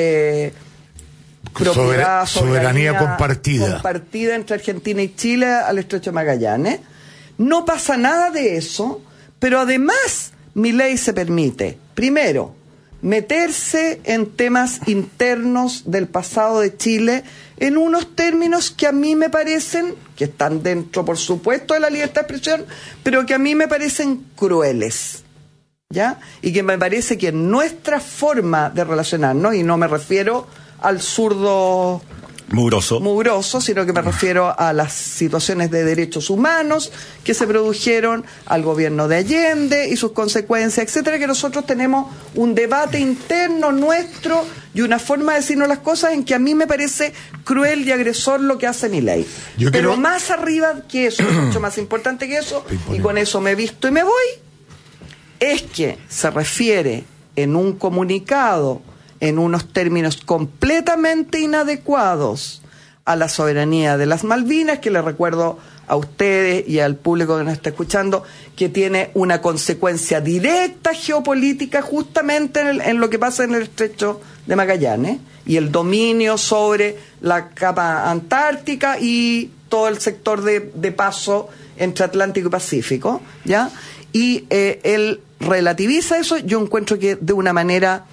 S2: soberanía compartida
S3: entre Argentina y Chile al Estrecho de Magallanes. No pasa nada de eso, pero además Milei se permite, primero, meterse en temas internos del pasado de Chile en unos términos que a mí me parecen, que están dentro, por supuesto, de la libertad de expresión, pero que a mí me parecen crueles, ¿ya? Y que me parece que nuestra forma de relacionarnos, y no me refiero al zurdo mugroso, sino que me refiero a las situaciones de derechos humanos que se produjeron, al gobierno de Allende y sus consecuencias, etcétera, que nosotros tenemos un debate interno nuestro y una forma de decirnos las cosas en que a mí me parece cruel y agresor lo que hace Milei. Pero más arriba que eso, mucho más importante que eso, y con eso me visto y me voy, es que se refiere en un comunicado en unos términos completamente inadecuados a la soberanía de las Malvinas, que les recuerdo a ustedes y al público que nos está escuchando, que tiene una consecuencia directa geopolítica justamente en lo que pasa en el Estrecho de Magallanes, y el dominio sobre la capa antártica y todo el sector de paso entre Atlántico y Pacífico, ¿ya? Y él relativiza eso, yo encuentro que de una manera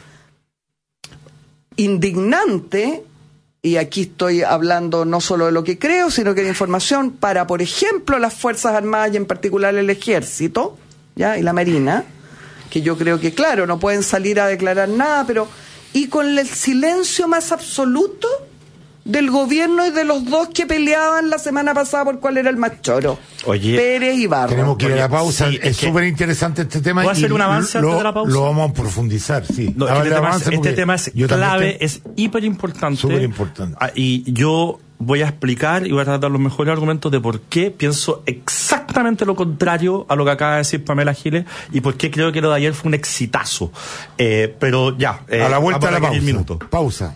S3: indignante, y aquí estoy hablando no solo de lo que creo, sino que de información para, por ejemplo, las Fuerzas Armadas y en particular el Ejército, ¿ya? Y la Marina, que yo creo que, claro, no pueden salir a declarar nada, pero y con el silencio más absoluto del gobierno y de los dos que peleaban la semana pasada por cuál era el más choro.
S4: Oye,
S3: Pérez y Barros.
S2: Tenemos que ir a la pausa. Sí, es súper interesante este tema.
S4: ¿Puedo hacer un avance antes de la pausa?
S2: Lo vamos a profundizar, sí.
S4: No, este tema es clave, es hiper importante.
S2: Súper importante.
S4: Y yo voy a explicar y voy a tratar de dar los mejores argumentos de por qué pienso exactamente lo contrario a lo que acaba de decir Pamela Giles y por qué creo que lo de ayer fue un exitazo. Pero ya.
S2: A la vuelta a la pausa.
S4: Minuto.
S2: Pausa.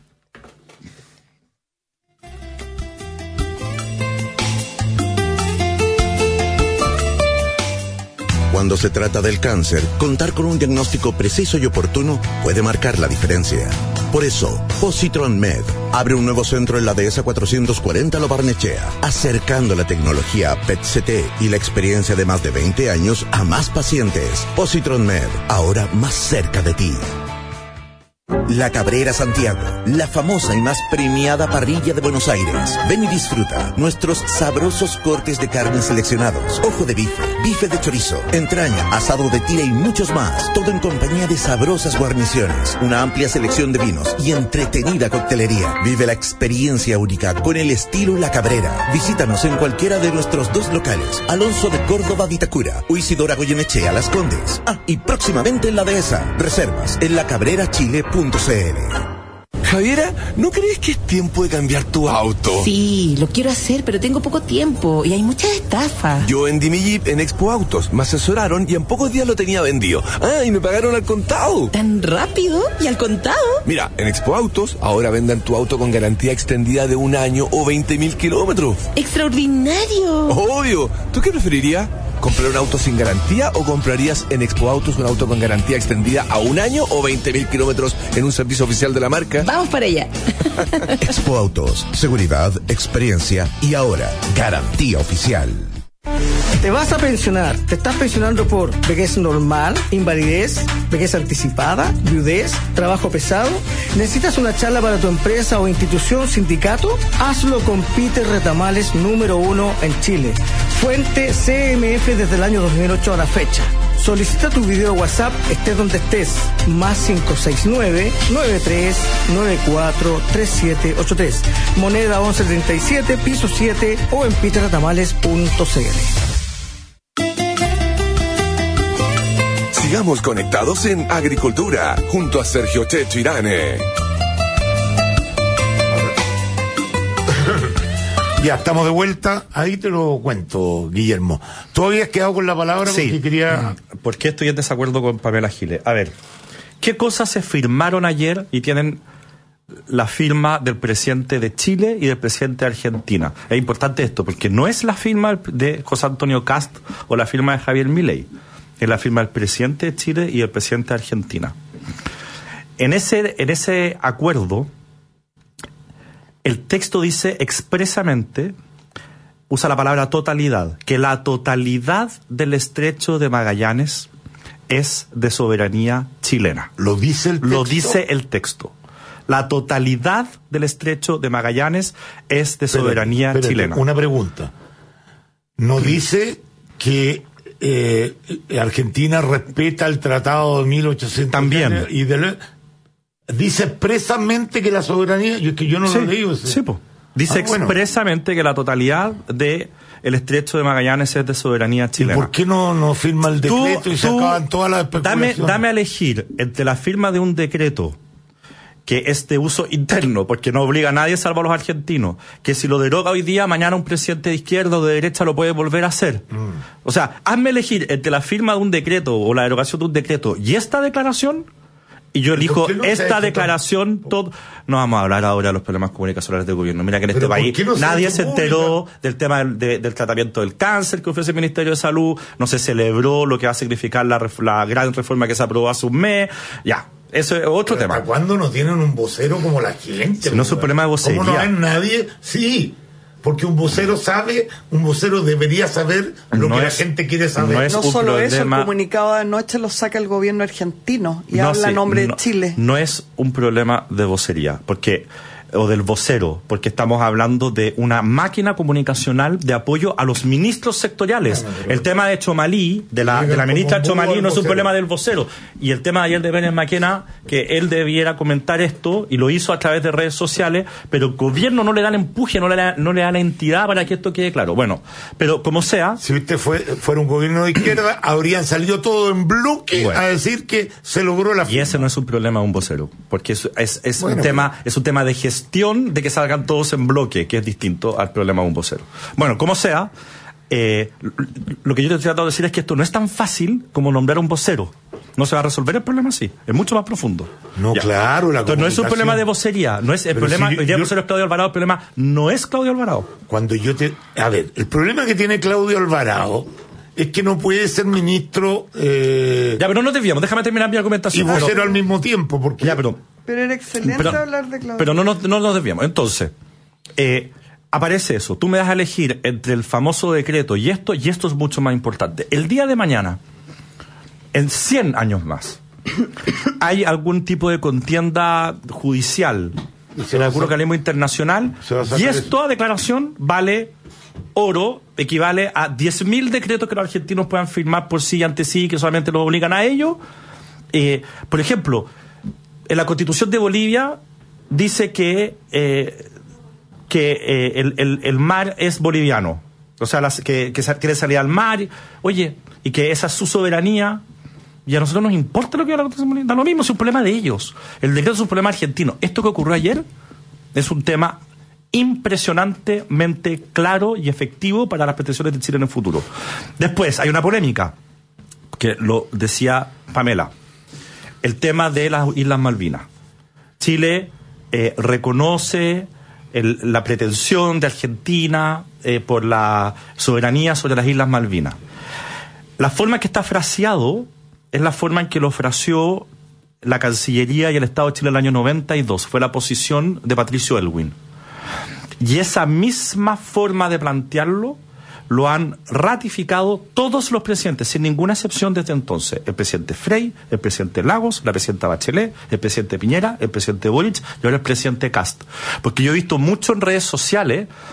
S10: Cuando se trata del cáncer, contar con un diagnóstico preciso y oportuno puede marcar la diferencia. Por eso, Positron Med abre un nuevo centro en la Dehesa 440 Lo Barnechea, acercando la tecnología PET-CT y la experiencia de más de 20 años a más pacientes. Positron Med, ahora más cerca de ti. La Cabrera Santiago, la famosa y más premiada parrilla de Buenos Aires. Ven y disfruta nuestros sabrosos cortes de carne seleccionados, ojo de bife, bife de chorizo, entraña, asado de tira y muchos más. Todo en compañía de sabrosas guarniciones, una amplia selección de vinos y entretenida coctelería. Vive la experiencia única con el estilo La Cabrera. Visítanos en cualquiera de nuestros dos locales, Alonso de Córdoba Vitacura o Isidora Goyenechea Las Condes. Y próximamente en la Dehesa. Reservas en lacabrerachile.cl.
S1: Javiera, ¿no crees que es tiempo de cambiar tu auto?
S9: Sí, lo quiero hacer, pero tengo poco tiempo y hay muchas estafas.
S1: Yo vendí mi Jeep en Expo Autos, me asesoraron y en pocos días lo tenía vendido. Y me pagaron al contado.
S9: ¿Tan rápido? ¿Y al contado?
S1: Mira, en Expo Autos ahora venden tu auto con garantía extendida de 1 año o 20.000 kilómetros.
S9: ¡Extraordinario!
S1: Obvio. ¿Tú qué preferirías? ¿Comprar un auto sin garantía o comprarías en Expo Autos un auto con garantía extendida a 1 año o 20.000 kilómetros en un servicio oficial de la marca?
S9: Vamos para allá.
S10: Expo Autos, seguridad, experiencia y ahora garantía oficial.
S11: Te vas a pensionar. Te estás pensionando por vejez normal, invalidez, vejez anticipada, viudez, trabajo pesado. ¿Necesitas una charla para tu empresa o institución, sindicato? Hazlo con Peter Retamales, número 1 en Chile. Fuente CMF desde el año 2008 a la fecha. Solicita tu video WhatsApp, estés donde estés. Más 569-9394-3783. Moneda 1137, piso 7 o en peterratamales.cl.
S1: Sigamos conectados en Agricultura, junto a Sergio Checho Irane.
S2: Ya, estamos de vuelta. Ahí te lo cuento, Guillermo. ¿Tú habías quedado con la palabra?
S4: Sí.
S2: Porque quería...
S4: ¿Por qué estoy en desacuerdo con Pamela Giles? A ver, ¿qué cosas se firmaron ayer y tienen la firma del presidente de Chile y del presidente de Argentina? Es importante esto, porque no es la firma de José Antonio Kast o la firma de Javier Milei. Es la firma del presidente de Chile y del presidente de Argentina. En ese acuerdo, el texto dice expresamente, usa la palabra totalidad, que la totalidad del estrecho de Magallanes es de soberanía chilena.
S2: ¿Lo dice el texto?
S4: Lo dice el texto. La totalidad del estrecho de Magallanes es de soberanía chilena.
S2: Una pregunta. ¿No dice que Argentina respeta el Tratado de 1800?
S4: También.
S2: Y dice expresamente que la soberanía... Yo no lo he leído.
S4: Sí, pues. Dice expresamente que la totalidad de el estrecho de Magallanes es de soberanía chilena.
S2: ¿Y por qué no firma el decreto y se acaban todas las especulaciones?
S4: Dame a elegir entre la firma de un decreto que es de uso interno, porque no obliga a nadie salvo a los argentinos, que si lo deroga hoy día, mañana un presidente de izquierda o de derecha lo puede volver a hacer. O sea, hazme elegir entre la firma de un decreto o la derogación de un decreto y esta declaración, y yo elijo esta declaración. No vamos a hablar ahora de los problemas comunicacionales del gobierno. Mira que en este país nadie se enteró del tema del tratamiento del cáncer que ofrece el Ministerio de Salud, no se celebró lo que va a significar la gran reforma que se aprobó hace un mes. Ya, eso es otro tema.
S2: ¿Hasta cuándo no tienen un vocero como la gente?
S4: Si no es un problema de vocería.
S2: ¿Cómo no hay nadie? Sí. Porque un vocero debería saber lo que la gente quiere saber.
S3: No solo eso, el comunicado de anoche lo saca el gobierno argentino y habla en nombre de Chile.
S4: No es un problema de vocería, o del vocero, porque estamos hablando de una máquina comunicacional de apoyo a los ministros sectoriales. El tema de Chomalí, de la ministra Chomalí, no es un problema del vocero. Y el tema de ayer de Benes Maquena, que él debiera comentar esto, y lo hizo a través de redes sociales, pero el gobierno no le da el empuje, no le da la entidad para que esto quede claro. Bueno, pero como sea...
S2: Si usted fuera un gobierno de izquierda, habrían salido todo en bloque a decir que se logró la firma.
S4: Y ese no es un problema de un vocero, porque es un tema de gestión, de que salgan todos en bloque, que es distinto al problema de un vocero. Bueno, como sea, lo que yo te estoy tratando de decir es que esto no es tan fácil como nombrar un vocero. No se va a resolver el problema así, es mucho más profundo.
S2: No, ya. Claro, la
S4: Entonces no es un problema de vocería, no es el problema, hoy día el vocero es Claudio Alvarado, el problema no es Claudio Alvarado.
S2: A ver, el problema que tiene Claudio Alvarado es que no puede ser ministro...
S4: Ya, pero no nos desviamos, déjame terminar mi argumentación.
S2: Y vocero al mismo tiempo, porque...
S4: Ya,
S3: pero era excelente hablar de Claudio.
S4: Pero no nos desviamos. Entonces, aparece eso. Tú me das a elegir entre el famoso decreto y esto es mucho más importante. El día de mañana, en 100 años más, hay algún tipo de contienda judicial en algún organismo internacional y esta declaración vale oro, equivale a 10.000 decretos que los argentinos puedan firmar por sí y ante sí, que solamente los obligan a ello. Por ejemplo, en la Constitución de Bolivia dice que el mar es boliviano, o sea, que quiere salir al mar, oye, y que esa es su soberanía, y a nosotros nos importa lo que haga la Constitución boliviana, da lo mismo, es un problema de ellos. El decreto es un problema argentino. Esto que ocurrió ayer es un tema impresionantemente claro y efectivo para las pretensiones de Chile en el futuro. Después, hay una polémica, que lo decía Pamela, el tema de las Islas Malvinas. Chile reconoce la pretensión de Argentina por la soberanía sobre las Islas Malvinas. La forma en que está fraseado es la forma en que lo fraseó la Cancillería y el Estado de Chile en el año 92. Fue la posición de Patricio Elwin. Y esa misma forma de plantearlo lo han ratificado todos los presidentes, sin ninguna excepción desde entonces. El presidente Frey, el presidente Lagos, la presidenta Bachelet, el presidente Piñera, el presidente Boric y ahora el presidente Kast. Porque yo he visto mucho en redes sociales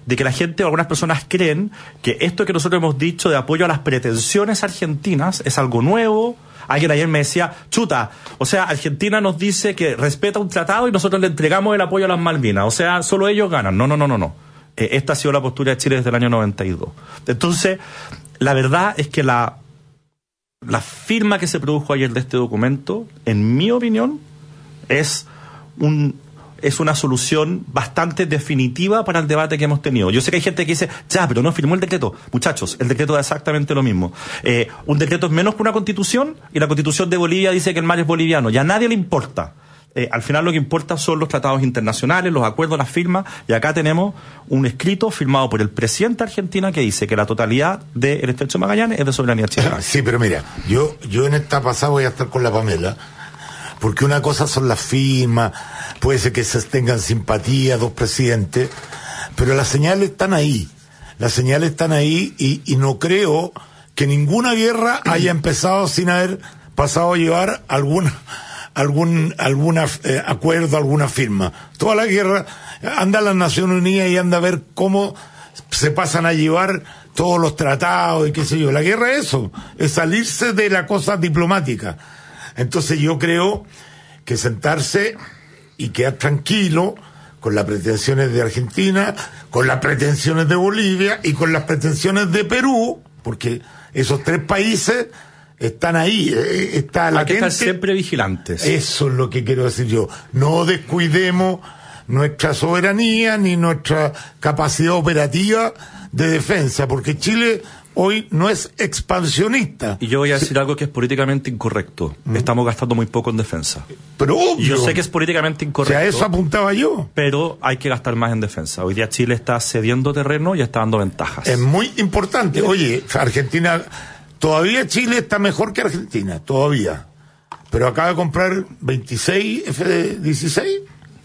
S4: de que la gente o algunas personas creen que esto que nosotros hemos dicho de apoyo a las pretensiones argentinas es algo nuevo. Alguien ayer me decía, chuta, o sea, Argentina nos dice que respeta un tratado y nosotros le entregamos el apoyo a las Malvinas, o sea, solo ellos ganan. No. Esta ha sido la postura de Chile desde el año 92. Entonces, la verdad es que la firma que se produjo ayer de este documento, en mi opinión, es una solución bastante definitiva para el debate que hemos tenido. Yo sé que hay gente que dice, ya, pero no firmó el decreto. Muchachos, el decreto da exactamente lo mismo. Un decreto es menos que una constitución, y la constitución de Bolivia dice que el mar es boliviano. Ya a nadie le importa. Al final lo que importa son los tratados internacionales, los acuerdos, las firmas, y acá tenemos un escrito firmado por el presidente de Argentina que dice que la totalidad del Estrecho de Magallanes es de soberanía chilena.
S2: Sí, pero mira, yo en esta pasada voy a estar con la Pamela, porque una cosa son las firmas, puede ser que se tengan simpatía dos presidentes, pero las señales están ahí. Las señales están ahí y no creo que ninguna guerra haya empezado sin haber pasado a llevar algún acuerdo, alguna firma. Toda la guerra, anda a las Naciones Unidas y anda a ver cómo se pasan a llevar todos los tratados y qué sé yo. La guerra es eso, es salirse de la cosa diplomática. Entonces yo creo que sentarse y quedar tranquilo con las pretensiones de Argentina, con las pretensiones de Bolivia y con las pretensiones de Perú, porque esos tres países están ahí, está latente.
S4: Hay que estar siempre vigilantes.
S2: Eso es lo que quiero decir yo. No descuidemos nuestra soberanía ni nuestra capacidad operativa de defensa, porque Chile hoy no es expansionista.
S4: Y yo voy a decir algo que es políticamente incorrecto. Estamos gastando muy poco en defensa.
S2: Pero obvio.
S4: Yo sé que es políticamente incorrecto.
S2: O sea, eso apuntaba yo.
S4: Pero hay que gastar más en defensa. Hoy día Chile está cediendo terreno y está dando ventajas.
S2: Es muy importante. Oye, Argentina, todavía Chile está mejor que Argentina, todavía. Pero acaba de comprar 26 F-16,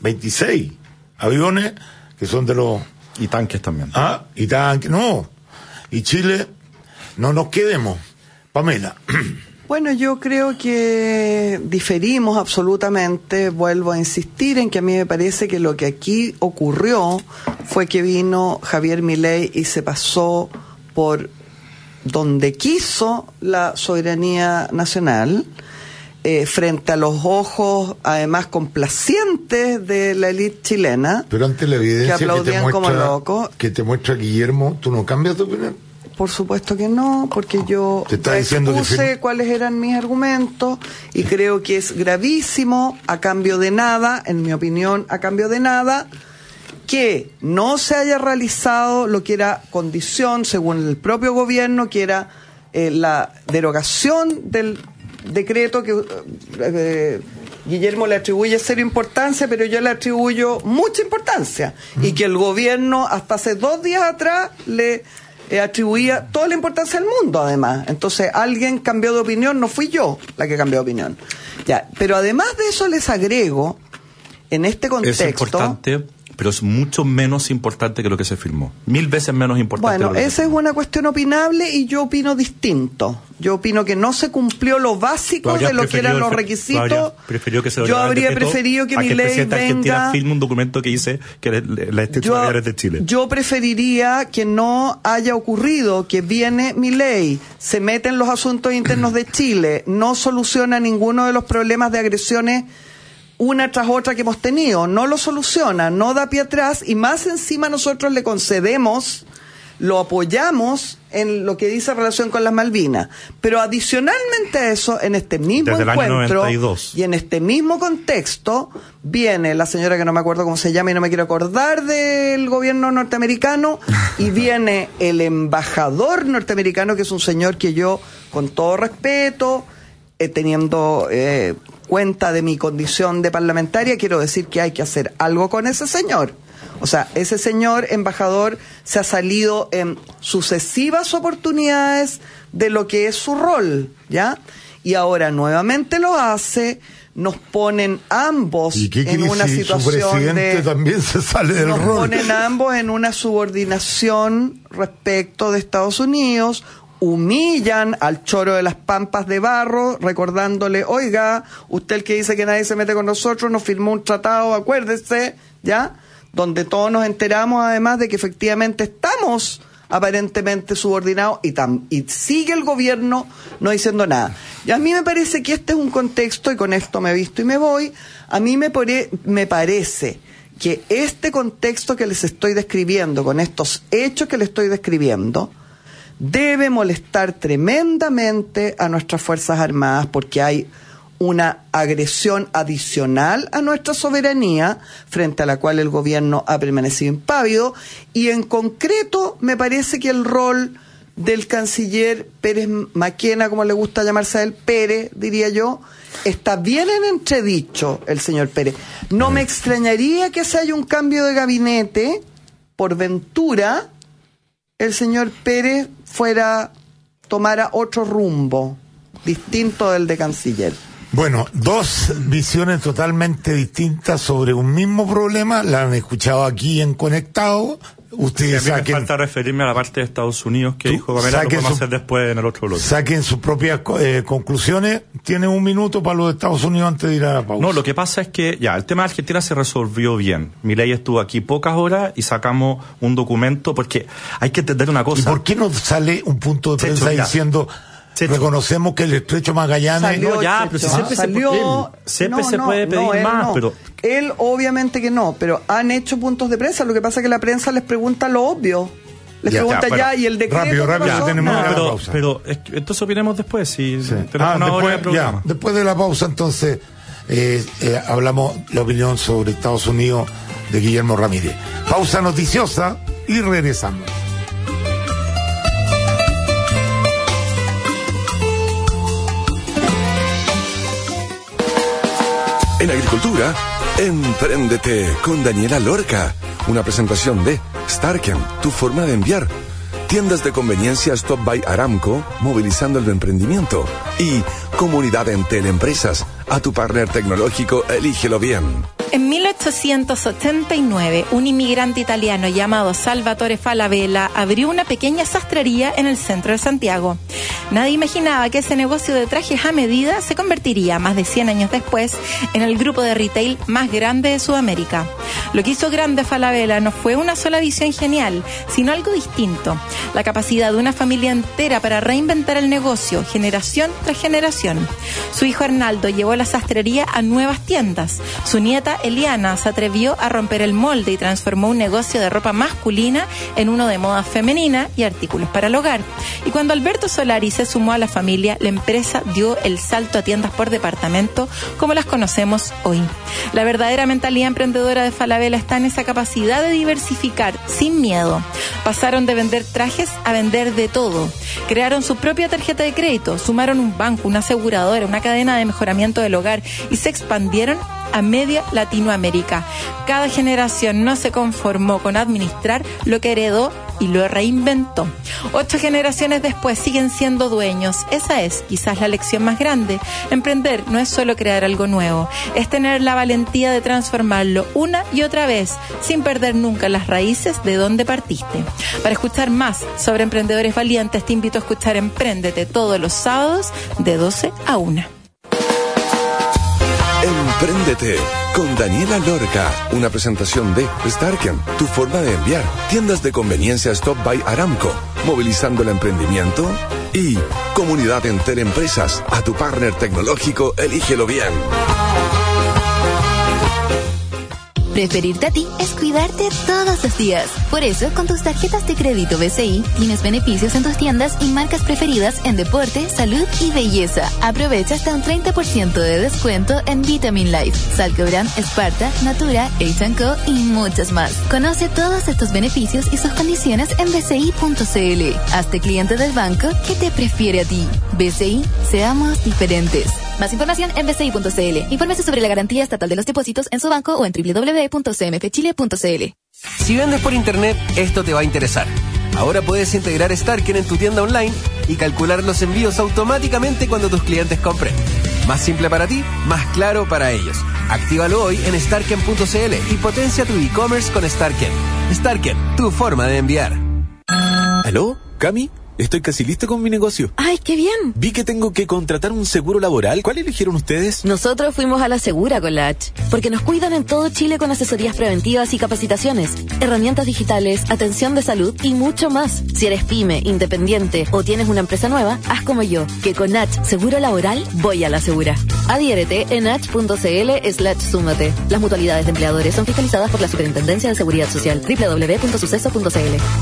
S2: 26 aviones que son de los...
S4: Y tanques también.
S2: Y tanques, no. Y Chile, no nos quedemos. Pamela.
S3: Bueno, yo creo que diferimos absolutamente. Vuelvo a insistir en que a mí me parece que lo que aquí ocurrió fue que vino Javier Milei y se pasó por donde quiso la soberanía nacional, frente a los ojos, además complacientes de la élite chilena.
S2: Pero ante la evidencia
S3: que aplaudían como locos.
S2: Que te muestra Guillermo, ¿tú no cambias tu opinión?
S3: Por supuesto que no, porque yo expuse cuáles eran mis argumentos y creo que es gravísimo, a cambio de nada, en mi opinión, a cambio de nada, que no se haya realizado lo que era condición, según el propio gobierno, que era la derogación del decreto que Guillermo le atribuye cero importancia, pero yo le atribuyo mucha importancia, y que el gobierno hasta hace 2 días atrás le atribuía toda la importancia del mundo, además. Entonces alguien cambió de opinión, no fui yo la que cambió de opinión. Ya, pero además de eso les agrego, en este contexto...
S4: Es importante, pero es mucho menos importante que lo que se firmó. 1000 veces menos importante.
S3: Bueno, esa es una cuestión opinable y yo opino distinto. Yo opino que no se cumplió lo básico de lo que eran los requisitos.
S4: Yo
S3: habría preferido que Milei
S4: el presidente de Argentina
S3: venga...
S4: firme un documento que dice que la Estrecho de Magallanes de Chile.
S3: Yo preferiría que no haya ocurrido que viene Milei, se mete en los asuntos internos de Chile, no soluciona ninguno de los problemas de agresiones una tras otra que hemos tenido, no lo soluciona, no da pie atrás, y más encima nosotros le concedemos, lo apoyamos en lo que dice en relación con las Malvinas. Pero adicionalmente a eso, en este mismo encuentro y en este mismo contexto, viene la señora que no me acuerdo cómo se llama y no me quiero acordar del gobierno norteamericano, y viene el embajador norteamericano, que es un señor que yo, con todo respeto, teniendo cuenta de mi condición de parlamentaria, quiero decir que hay que hacer algo con ese señor. O sea, ese señor embajador se ha salido en sucesivas oportunidades de lo que es su rol, ¿ya? Y ahora nuevamente lo hace, nos ponen ambos en una situación
S2: su presidente también se sale del rol.
S3: Nos ponen ambos en una subordinación respecto de Estados Unidos, humillan al choro de las Pampas de Barro, recordándole, oiga, usted el que dice que nadie se mete con nosotros, nos firmó un tratado, acuérdese, ¿ya? donde todos nos enteramos además de que efectivamente estamos aparentemente subordinados y sigue el gobierno no diciendo nada. Y a mí me parece que este es un contexto, y con esto me visto y me voy, a mí me parece que este contexto que les estoy describiendo, con estos hechos que les estoy describiendo, debe molestar tremendamente a nuestras Fuerzas Armadas, porque hay una agresión adicional a nuestra soberanía, frente a la cual el gobierno ha permanecido impávido, y en concreto me parece que el rol del canciller Pérez Maquena, como le gusta llamarse a él, Pérez, diría yo, está bien en entredicho el señor Pérez. No me extrañaría que si haya un cambio de gabinete, por ventura, el señor Pérez tomara otro rumbo, distinto del de canciller.
S2: Bueno, dos visiones totalmente distintas sobre un mismo problema, la han escuchado aquí en Conectado. Ustedes
S4: a mí me falta referirme a la parte de Estados Unidos que dijo Gamera, lo podemos hacer después en el otro bloque.
S2: Saquen sus propias conclusiones. Tienen un minuto para los de Estados Unidos antes de ir a la pausa.
S4: No, lo que pasa es que ya, el tema de Argentina se resolvió bien. Milei estuvo aquí pocas horas y sacamos un documento, porque hay que entender una cosa.
S2: ¿Y por qué no sale un punto de prensa diciendo... reconocemos que el estrecho Magallanes
S4: pero si siempre se puede pedir más, pero
S3: él obviamente que no, pero han hecho puntos de prensa. Lo que pasa es que la prensa les pregunta lo obvio, y el decreto
S2: rápido, tenemos
S4: pero entonces opinemos después, si tenemos una hora de programa.
S2: Después de la pausa entonces hablamos la opinión sobre Estados Unidos de Guillermo Ramírez. Pausa noticiosa y regresamos.
S1: En Agricultura, Empréndete con Daniela Lorca. Una presentación de Starken, tu forma de enviar. Tiendas de conveniencia Stop by Aramco, movilizando el emprendimiento. Y Comunidad Entel Empresas, a tu partner tecnológico, elígelo bien.
S12: En 1889, un inmigrante italiano llamado Salvatore Falabella abrió una pequeña sastrería en el centro de Santiago. Nadie imaginaba que ese negocio de trajes a medida se convertiría, más de 100 años después, en el grupo de retail más grande de Sudamérica. Lo que hizo grande a Falabella no fue una sola visión genial, sino algo distinto: la capacidad de una familia entera para reinventar el negocio, generación tras generación. Su hijo Arnaldo llevó la sastrería a nuevas tiendas. Su nieta Eliana se atrevió a romper el molde y transformó un negocio de ropa masculina en uno de moda femenina y artículos para el hogar. Y cuando Alberto Solari se sumó a la familia, la empresa dio el salto a tiendas por departamento como las conocemos hoy. La verdadera mentalidad emprendedora de Falabella está en esa capacidad de diversificar sin miedo. Pasaron de vender trajes a vender de todo. Crearon su propia tarjeta de crédito, sumaron un banco, una aseguradora, una cadena de mejoramiento del hogar y se expandieron a media Latinoamérica. Cada generación no se conformó con administrar lo que heredó y lo reinventó. 8 generaciones después siguen siendo dueños. Esa es quizás la lección más grande. Emprender no es solo crear algo nuevo, es tener la valentía de transformarlo una y otra vez, sin perder nunca las raíces de donde partiste. Para escuchar más sobre emprendedores valientes, te invito a escuchar Empréndete todos los sábados de 12 a 1.
S1: Empréndete con Daniela Lorca, una presentación de Starken, tu forma de enviar. Tiendas de conveniencia Stop by Aramco, movilizando el emprendimiento. Y Comunidad Entel Empresas, a tu partner tecnológico, elígelo bien.
S7: Preferirte a ti es cuidarte todos los días. Por eso, con tus tarjetas de crédito BCI, tienes beneficios en tus tiendas y marcas preferidas en deporte, salud y belleza. Aprovecha hasta un 30% de descuento en Vitamin Life, Salcobran, Sparta, Natura, H&Co y muchas más. Conoce todos estos beneficios y sus condiciones en bci.cl. Hazte cliente del banco que te prefiere a ti. BCI, seamos diferentes. Más información en bci.cl. Infórmese sobre la garantía estatal de los depósitos en su banco o en www.cmfchile.cl.
S13: Si vendes por internet, esto te va a interesar. Ahora puedes integrar Starken en tu tienda online y calcular los envíos automáticamente cuando tus clientes compren. Más simple para ti, más claro para ellos. Actívalo hoy en starken.cl y potencia tu e-commerce con Starken. Starken, tu forma de enviar.
S14: ¿Aló, Cami? estoy casi listo con mi negocio.
S9: ¡Ay, qué bien!
S14: Vi que tengo que contratar un seguro laboral. ¿Cuál eligieron ustedes?
S9: Nosotros fuimos a la Segura con la H, porque nos cuidan en todo Chile con asesorías preventivas y capacitaciones, herramientas digitales, atención de salud y mucho más. Si eres pyme, independiente o tienes una empresa nueva, haz como yo, que con H Seguro Laboral voy a la Segura. Adhiérete en h.cl/súmate. Las mutualidades de empleadores son fiscalizadas por la Superintendencia de Seguridad Social. www.suceso.cl.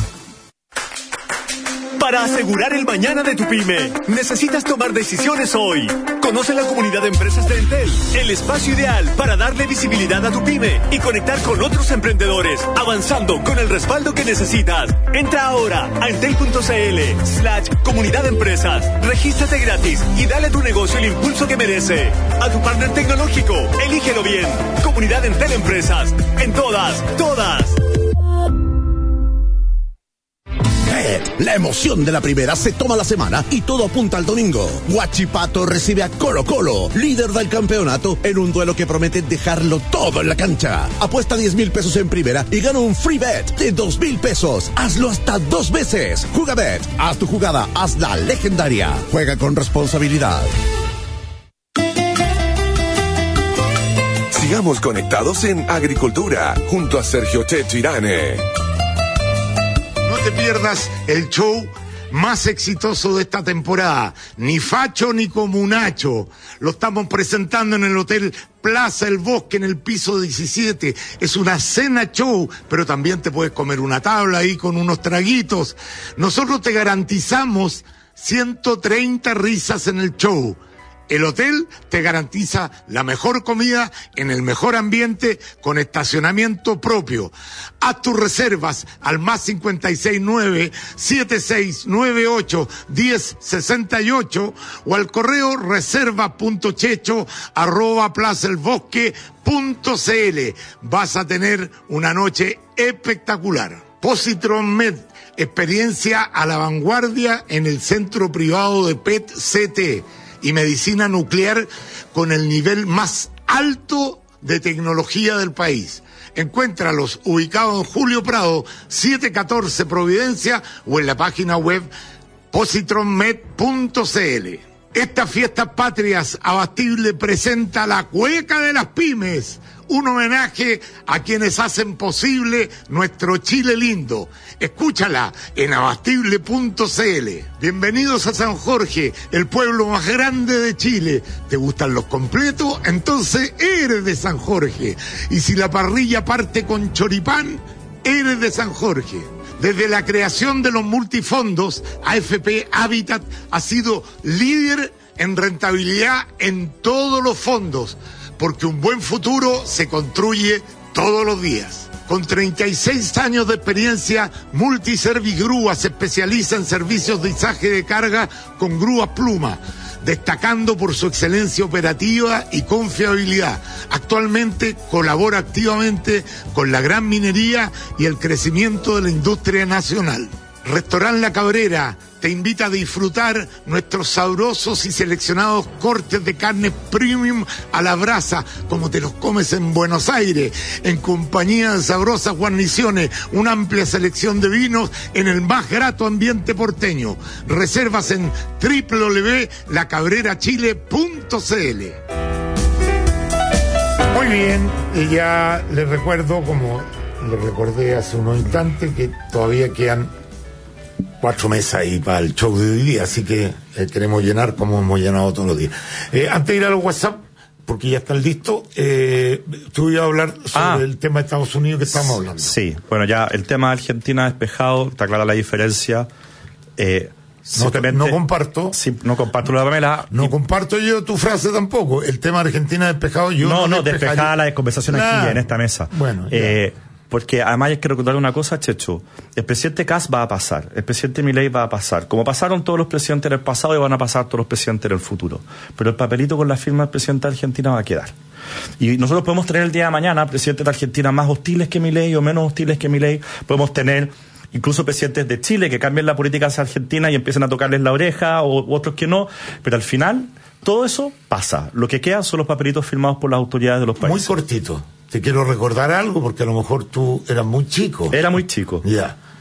S15: Para asegurar el mañana de tu pyme, necesitas tomar decisiones hoy. Conoce la comunidad de empresas de Entel, el espacio ideal para darle visibilidad a tu pyme y conectar con otros emprendedores, avanzando con el respaldo que necesitas. Entra ahora a entel.cl/comunidad de empresas, regístrate gratis y dale a tu negocio el impulso que merece. A tu partner tecnológico, elígelo bien. Comunidad Entel Empresas, en todas.
S10: La emoción de la primera se toma la semana y todo apunta al domingo. Huachipato recibe a Colo Colo, líder del campeonato, en un duelo que promete dejarlo todo en la cancha. Apuesta 10,000 pesos en primera y gana un free bet de 2,000 pesos. Hazlo hasta 2 veces. Jugabet, haz tu jugada, hazla legendaria. Juega con responsabilidad.
S1: Sigamos conectados en Agricultura, junto a Sergio Checho Irane.
S2: No te pierdas el show más exitoso de esta temporada, ni facho ni comunacho. Lo estamos presentando en el Hotel Plaza El Bosque, en el piso 17. Es una cena show, pero también te puedes comer una tabla ahí con unos traguitos. Nosotros te garantizamos 130 risas en el show. El hotel te garantiza la mejor comida en el mejor ambiente con estacionamiento propio. Haz tus reservas al +569-7698-1068 o al correo reserva.checho@plazaelbosque.cl. Vas a tener una noche espectacular. Positron Med, experiencia a la vanguardia en el centro privado de PET-CT y medicina nuclear con el nivel más alto de tecnología del país. Encuéntralos ubicados en Julio Prado, 714 Providencia o en la página web positronmed.cl. Estas fiestas patrias, Abastible presenta la Cueca de las Pymes, un homenaje a quienes hacen posible nuestro Chile lindo. Escúchala en abastible.cl. Bienvenidos a San Jorge, el pueblo más grande de Chile. ¿Te gustan los completos? Entonces eres de San Jorge. Y si la parrilla parte con choripán, eres de San Jorge. Desde la creación de los multifondos, AFP Habitat ha sido líder en rentabilidad en todos los fondos, porque un buen futuro se construye todos los días. Con 36 años de experiencia, Multiservice Grúa se especializa en servicios de izaje de carga con grúas Pluma, destacando por su excelencia operativa y confiabilidad. Actualmente colabora activamente con la gran minería y el crecimiento de la industria nacional. Restaurant La Cabrera te invita a disfrutar nuestros sabrosos y seleccionados cortes de carne premium a la brasa, como te los comes en Buenos Aires, en compañía de sabrosas guarniciones, una amplia selección de vinos en el más grato ambiente porteño. Reservas en www.lacabrerachile.cl. Muy bien, y ya les recuerdo, como les recordé hace unos instantes, que todavía quedan 4 mesas ahí para el show de hoy día, así que queremos llenar como hemos llenado todos los días. Antes de ir a los WhatsApp, porque ya están listos, tú ibas a hablar sobre el tema de Estados Unidos que estamos hablando.
S4: Sí, bueno, ya el tema de Argentina despejado, está clara la diferencia.
S2: No comparto.
S4: Sí, no comparto la Pamela.
S2: No comparto yo tu frase tampoco. El tema de Argentina despejado, yo no
S4: despejada la conversación aquí en esta mesa.
S2: Bueno,
S4: porque además hay que recordar una cosa, Checho. El presidente Kast va a pasar, el presidente Milei va a pasar, como pasaron todos los presidentes en el pasado y van a pasar todos los presidentes en el futuro. Pero el papelito con la firma del presidente de Argentina va a quedar. Y nosotros podemos tener el día de mañana presidentes de Argentina más hostiles que Milei o menos hostiles que Milei. Podemos tener incluso presidentes de Chile que cambien la política hacia Argentina y empiecen a tocarles la oreja, o otros que no. Pero al final, todo eso pasa. Lo que queda son los papelitos firmados por las autoridades de los países.
S2: Muy cortito. Te quiero recordar algo, porque a lo mejor tú eras muy chico.
S4: Era muy chico.
S2: Ya.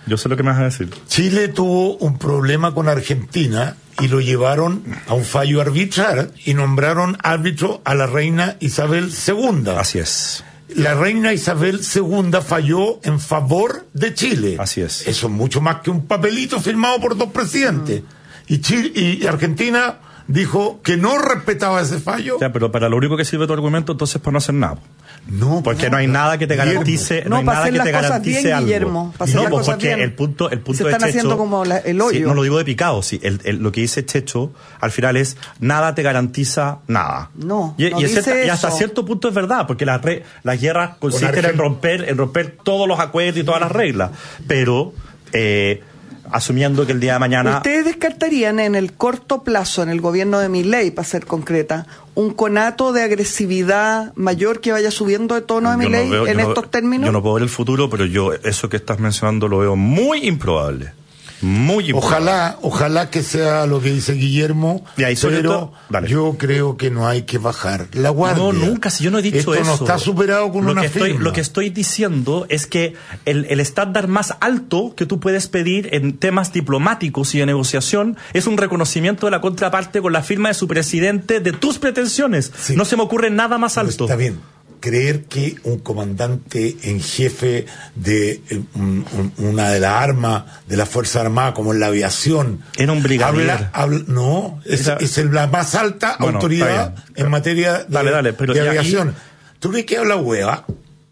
S4: Yo sé lo que me vas a decir.
S2: Chile tuvo un problema con Argentina y lo llevaron a un fallo arbitral y nombraron árbitro a la reina Isabel II.
S4: Así es.
S2: La reina Isabel II falló en favor de Chile.
S4: Así es.
S2: Eso es mucho más que un papelito firmado por 2 presidentes. Y Argentina dijo que no respetaba ese fallo.
S4: Ya, pero para lo único que sirve tu argumento, entonces, para no hacer nada.
S2: No,
S4: porque no hay nada que te garantice, no hay nada que te garantice
S3: bien,
S4: algo.
S3: Guillermo,
S4: no, porque el punto
S3: se
S4: de
S3: están
S4: Checho,
S3: haciendo como el hoyo.
S4: Sí, no lo digo de picado, sí. Lo que dice Checho al final es nada te garantiza nada.
S3: No,
S4: y
S3: dice
S4: y hasta cierto punto es verdad, porque las guerras consisten en romper todos los acuerdos y todas las reglas, pero asumiendo que el día de mañana...
S3: ¿Ustedes descartarían en el corto plazo, en el gobierno de Milei, para ser concreta, un conato de agresividad mayor que vaya subiendo de tono de Milei en estos términos?
S4: Yo no puedo ver el futuro, pero yo eso que estás mencionando lo veo muy improbable. Muy improbable.
S2: Ojalá que sea lo que dice Guillermo, pero yo creo que no hay que bajar la guardia.
S4: No, nunca, si yo no he dicho
S2: esto
S4: eso.
S2: No está superado con una firma.
S4: Lo que estoy diciendo es que el estándar más alto que tú puedes pedir en temas diplomáticos y de negociación es un reconocimiento de la contraparte con la firma de su presidente de tus pretensiones. Sí. No se me ocurre nada más alto.
S2: Está bien. Creer que un comandante en jefe de una de las armas de la Fuerza Armada, como en la aviación,
S4: era un brigadier.
S2: Es la más alta autoridad en materia de aviación. ¿Tú crees que habla hueva?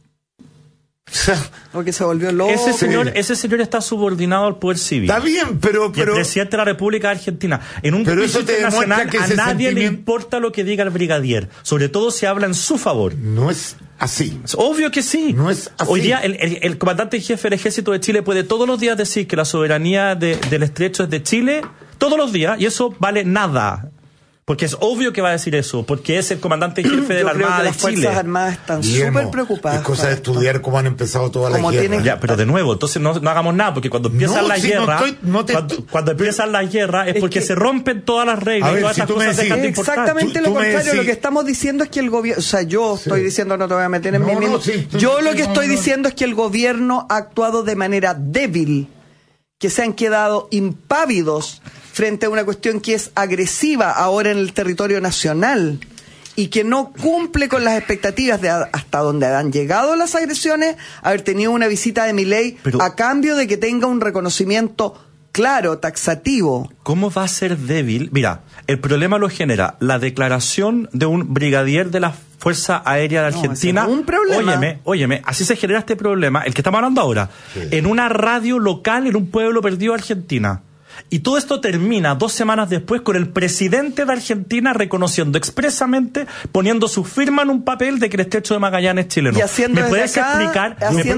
S3: Porque se volvió loco.
S4: Ese señor está subordinado al poder civil.
S2: Está bien, pero
S4: el presidente de la República de Argentina. En un juicio internacional a nadie le importa lo que diga el brigadier, sobre todo si habla en su favor.
S2: No es así.
S4: Es obvio que sí.
S2: No es así.
S4: Hoy día el comandante en jefe del Ejército de Chile puede todos los días decir que la soberanía del estrecho es de Chile, todos los días, y eso vale nada. Porque es obvio que va a decir eso, porque es el comandante en jefe de la Armada de Chile.
S3: Las Fuerzas Armadas están súper preocupadas.
S2: Es cosa de estudiar cómo han empezado todas las guerras.
S4: Ya, pero de nuevo, entonces no hagamos nada, porque cuando empiezan las guerras, cuando empiezan las guerras es porque se rompen todas las reglas y todas estas cosas dejan de importar.
S3: Exactamente lo contrario, lo que estamos diciendo es que el gobierno, o sea, yo estoy diciendo, no te voy a meter en mí mismo, yo lo que estoy diciendo es que el gobierno ha actuado de manera débil, que se han quedado impávidos frente a una cuestión que es agresiva ahora en el territorio nacional y que no cumple con las expectativas de hasta donde han llegado las agresiones, haber tenido una visita de Milei a cambio de que tenga un reconocimiento claro, taxativo.
S4: ¿Cómo va a ser débil? Mira, el problema lo genera la declaración de un brigadier de la Fuerza Aérea de Argentina.
S3: No, un problema.
S4: Óyeme, así se genera este problema, el que estamos hablando ahora, en una radio local en un pueblo perdido de Argentina. Y todo esto termina 2 semanas después con el presidente de Argentina reconociendo expresamente, poniendo su firma en un papel de que el estrecho de Magallanes es chileno.
S3: Y haciendo
S4: ¿Me puedes explicar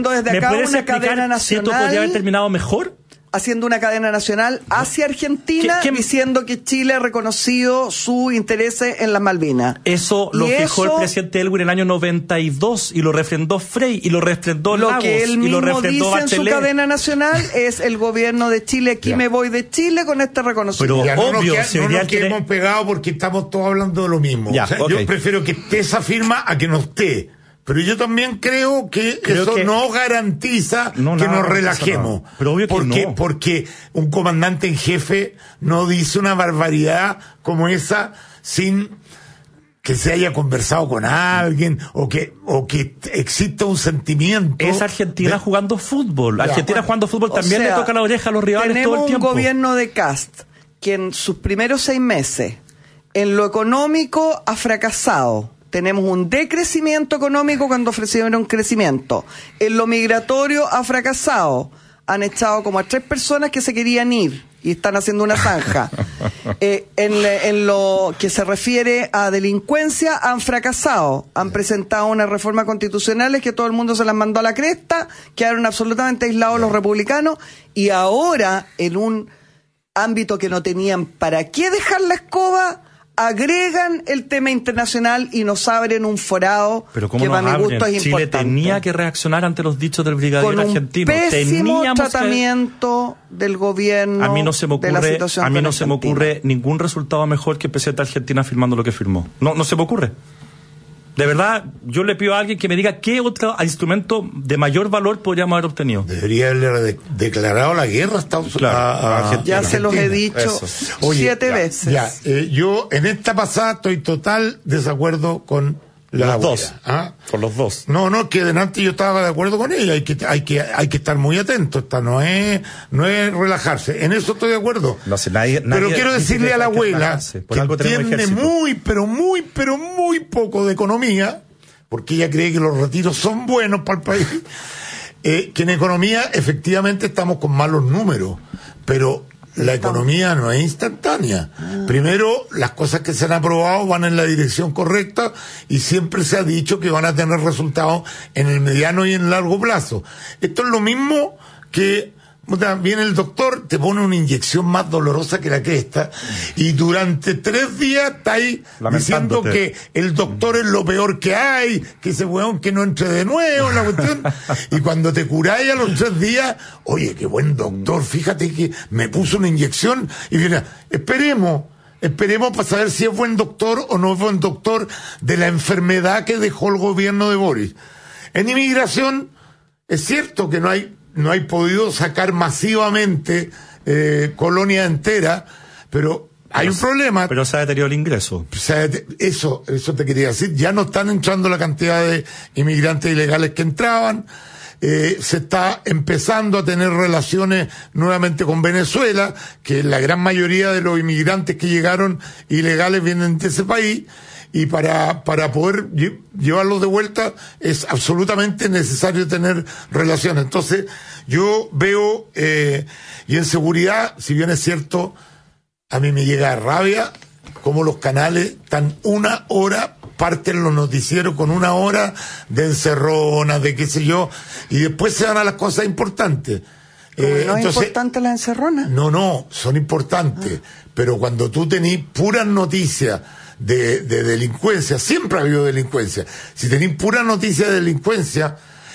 S3: una cadena nacional,
S4: si esto podría haber terminado mejor?
S3: Haciendo una cadena nacional hacia Argentina, diciendo que Chile ha reconocido su interés en las Malvinas.
S4: Eso lo fijó el presidente Elwin en el año 92 y lo refrendó Frey y lo refrendó Lagos.
S3: Lo que él mismo dice
S4: Bachelet.
S3: En su cadena nacional es el gobierno de Chile, me voy de Chile con este reconocimiento.
S2: Pero obvio, no nos quedemos pegados porque estamos todos hablando de lo mismo. Yo prefiero que esté esa firma a que no esté. Pero yo también creo que eso no garantiza que nos relajemos.
S4: Pero obvio que no.
S2: Porque un comandante en jefe no dice una barbaridad como esa sin que se haya conversado con alguien o que exista un sentimiento.
S4: Es Argentina jugando fútbol. Argentina jugando fútbol también le toca la oreja a los rivales todo el tiempo.
S3: Tenemos un gobierno de Kast que en sus primeros 6 meses en lo económico ha fracasado. Tenemos un decrecimiento económico cuando ofrecieron crecimiento. En lo migratorio ha fracasado. Han echado como a 3 personas que se querían ir y están haciendo una zanja. En lo que se refiere a delincuencia han fracasado. Han presentado unas reformas constitucionales que todo el mundo se las mandó a la cresta, quedaron absolutamente aislados los republicanos y ahora en un ámbito que no tenían para qué dejar la escoba, agregan el tema internacional y nos abren un forado que para mi gusto es
S4: Chile
S3: importante.
S4: Tenía que reaccionar ante los dichos del brigadier argentino.
S3: Con un pésimo tratamiento del gobierno.
S4: A mí no se me ocurre ningún resultado mejor que el presidente de Argentina firmando lo que firmó. No se me ocurre. De verdad, yo le pido a alguien que me diga qué otro instrumento de mayor valor podríamos haber obtenido.
S2: Debería haberle declarado la guerra a Estados Unidos.
S4: Claro,
S3: ya se los he dicho 7 veces.
S2: Ya, yo en esta pasada estoy total desacuerdo con
S4: los dos. Con los dos.
S2: No, que delante yo estaba de acuerdo con ella. Hay que estar muy atento. Esta no es relajarse. En eso estoy de acuerdo.
S4: No sé, nadie
S2: pero quiero decirle a la abuela que tiene muy poco de economía, porque ella cree que los retiros son buenos para el país. Que en economía efectivamente estamos con malos números, pero la economía no es instantánea. Primero, las cosas que se han aprobado van en la dirección correcta y siempre se ha dicho que van a tener resultados en el mediano y en el largo plazo. Esto es lo mismo que viene el doctor, te pone una inyección más dolorosa que la que esta, y durante 3 días está ahí diciendo que el doctor es lo peor que hay, que ese weón que no entre de nuevo en la cuestión, y cuando te curáis a los 3 días, oye, qué buen doctor, fíjate que me puso una inyección, y viene, esperemos para saber si es buen doctor o no es buen doctor de la enfermedad que dejó el gobierno de Boris. En inmigración, es cierto que no hay podido sacar masivamente colonia entera, pero hay un problema.
S4: Pero se ha deteriorado el ingreso.
S2: Eso te quería decir. Ya no están entrando la cantidad de inmigrantes ilegales que entraban. Se está empezando a tener relaciones nuevamente con Venezuela, que la gran mayoría de los inmigrantes que llegaron ilegales vienen de ese país. Y para poder llevarlos de vuelta es absolutamente necesario tener relaciones. Entonces, yo veo, y en seguridad, si bien es cierto, a mí me llega rabia como los canales están 1 hora, parten los noticieros con 1 hora de encerronas, de qué sé yo, y después se van a las cosas importantes.
S3: ¿No es importante la encerrona?
S2: No, son importantes. Pero cuando tú tenés puras noticias de delincuencia, siempre ha habido delincuencia. Si tenéis pura noticia de delincuencia,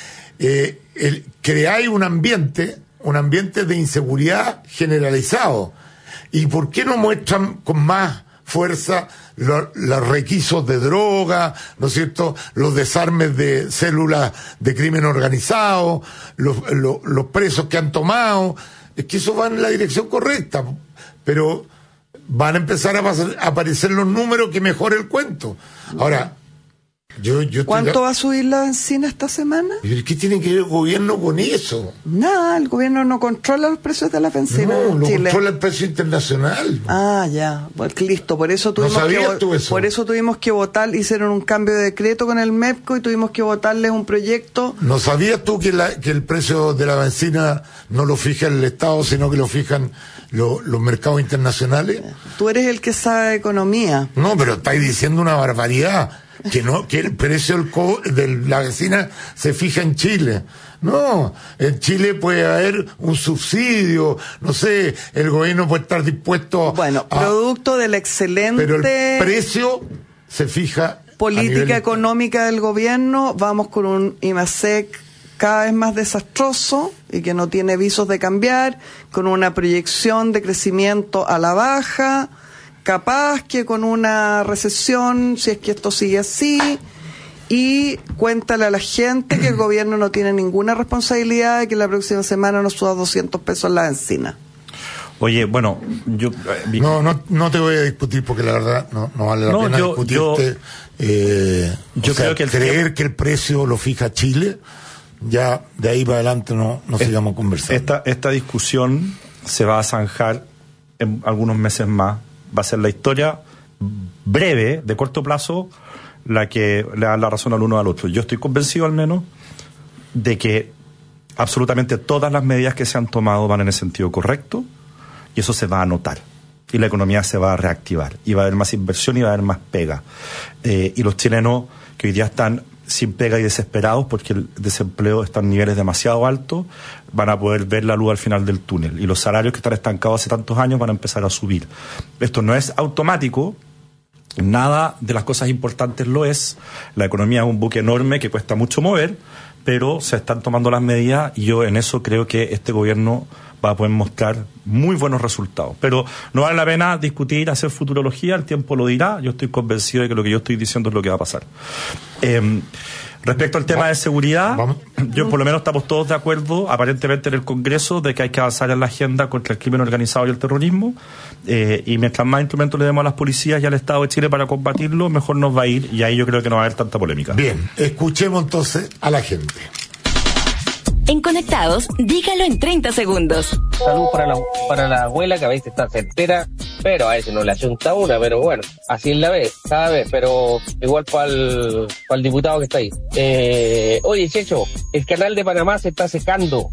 S2: creáis un ambiente de inseguridad generalizado. ¿Y por qué no muestran con más fuerza los requisos de droga, ¿no es cierto?, los desarmes de células de crimen organizado, los presos que han tomado? Es que eso va en la dirección correcta, pero van a empezar a aparecer los números que mejore el cuento. Ahora,
S3: ¿cuánto va a subir la benzina esta semana?
S2: ¿Qué tiene que ver el gobierno con eso?
S3: Nada, el gobierno no controla los precios de la benzina en Chile.
S2: Controla el precio internacional.
S3: Ya, pues listo, por eso tuvimos que votar, hicieron un cambio de decreto con el MEPCO y tuvimos que votarles un proyecto.
S2: ¿No sabías tú que el precio de la benzina no lo fija el Estado, sino que lo fijan los mercados internacionales?
S3: Tú eres el que sabe de economía.
S2: No, pero estáis diciendo una barbaridad. Que el precio de la benzina se fija en Chile. No, en Chile puede haber un subsidio, no sé, el gobierno puede estar dispuesto
S3: producto del excelente...
S2: Pero el precio se fija...
S3: Política económica del gobierno, vamos con un IMASEC cada vez más desastroso y que no tiene visos de cambiar, con una proyección de crecimiento a la baja... capaz que con una recesión, si es que esto sigue así, y cuéntale a la gente que el gobierno no tiene ninguna responsabilidad de que la próxima semana nos suba 200 pesos la benzina.
S4: Oye, bueno, yo...
S2: No te voy a discutir porque la verdad no vale la pena discutirte. Yo creo que creer que el precio lo fija Chile, ya de ahí para adelante no sigamos conversando.
S4: Esta discusión se va a zanjar en algunos meses más. Va a ser la historia breve, de corto plazo, la que le da la razón al uno al otro. Yo estoy convencido al menos de que absolutamente todas las medidas que se han tomado van en el sentido correcto y eso se va a notar y la economía se va a reactivar y va a haber más inversión y va a haber más pega. Y los chilenos que hoy día están sin pega y desesperados porque el desempleo está en niveles demasiado altos, van a poder ver la luz al final del túnel y los salarios que están estancados hace tantos años van a empezar a subir. Esto no es automático, nada de las cosas importantes lo es, la economía es un buque enorme que cuesta mucho mover, pero se están tomando las medidas y yo en eso creo que este gobierno va a poder mostrar muy buenos resultados. Pero no vale la pena discutir, hacer futurología, el tiempo lo dirá. Yo estoy convencido de que lo que yo estoy diciendo es lo que va a pasar. Respecto al tema de seguridad, yo por lo menos estamos todos de acuerdo, aparentemente en el Congreso, de que hay que avanzar en la agenda contra el crimen organizado y el terrorismo, y mientras más instrumentos le demos a las policías y al Estado de Chile para combatirlo, mejor nos va a ir, y ahí yo creo que no va a haber tanta polémica.
S2: Bien, escuchemos entonces a la gente.
S16: En Conectados, dígalo en 30 segundos.
S17: Salud para la abuela, que a veces está certera, pero a veces no le achunta una, pero bueno, así es la vez, cada vez, pero igual para el diputado que está ahí. Oye, Checho, el canal de Panamá se está secando,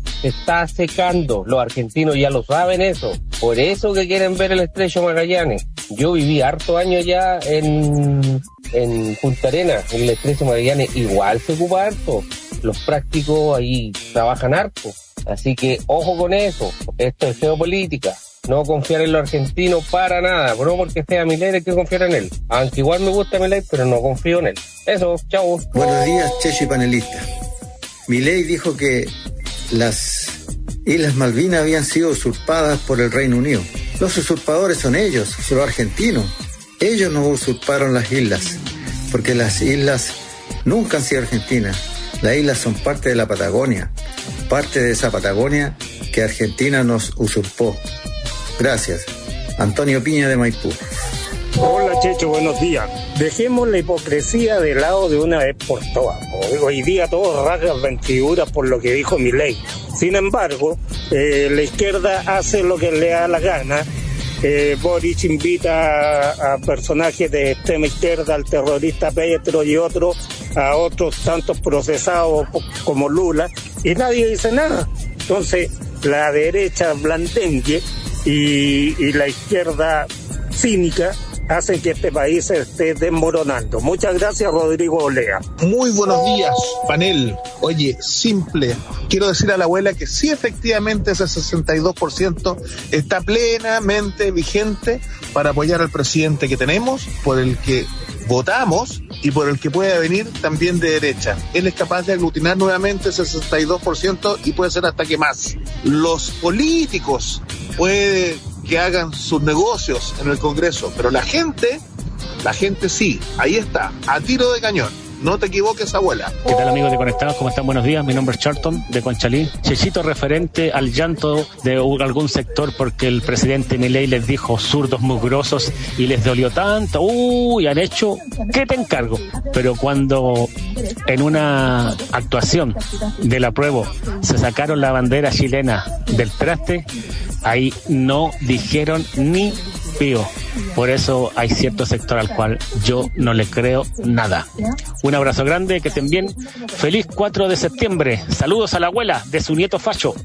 S17: los argentinos ya lo saben eso, por eso que quieren ver el estrecho Magallanes. Yo viví harto años ya en Punta Arenas, en el estrecho Magallanes, igual se ocupa harto. Los prácticos ahí trabajan harto. Así que ojo con eso. Esto es geopolítica. No confiar en los argentinos para nada. No porque sea Milei hay que confiar en él. Aunque igual me gusta Milei, pero no confío en él. Eso, chao.
S18: Buenos días, Checho y panelista. Milei dijo que las Islas Malvinas habían sido usurpadas por el Reino Unido. Los usurpadores son ellos, son los argentinos. Ellos no usurparon las islas, porque las islas nunca han sido argentinas. Las islas son parte de la Patagonia, parte de esa Patagonia que Argentina nos usurpó. Gracias. Antonio Piña de Maipú.
S19: Hola Checho, buenos días. Dejemos la hipocresía de lado de una vez por todas. Hoy día todos rasgan vestiduras por lo que dijo Milei. Sin embargo, la izquierda hace lo que le da la gana. Boric invita a personajes de extrema izquierda, al terrorista Petro y otros, a otros tantos procesados como Lula, y nadie dice nada. Entonces, la derecha blandengue y la izquierda cínica hacen que este país se esté desmoronando. Muchas gracias, Rodrigo Olea.
S20: Muy buenos días, panel. Oye, simple. Quiero decir a la abuela que sí, efectivamente, ese 62% está plenamente vigente para apoyar al presidente que tenemos, por el que votamos y por el que puede venir también de derecha. Él es capaz de aglutinar nuevamente ese 62% y puede ser hasta que más. Los políticos puede que hagan sus negocios en el Congreso, pero la gente sí, ahí está, a tiro de cañón. No te equivoques, abuela.
S21: ¿Qué tal, amigos de Conectados? ¿Cómo están? Buenos días. Mi nombre es Charlton, de Conchalí. Chechito, referente al llanto de algún sector porque el presidente Milei les dijo zurdos mugrosos y les dolió tanto. Uy, han hecho, ¿qué te encargo? Pero cuando en una actuación del apruebo se sacaron la bandera chilena del traste, ahí no dijeron ni pío. Por eso hay cierto sector al cual yo no le creo nada. Un abrazo grande, que estén bien. Feliz 4 de septiembre. Saludos a la abuela de su nieto Facho.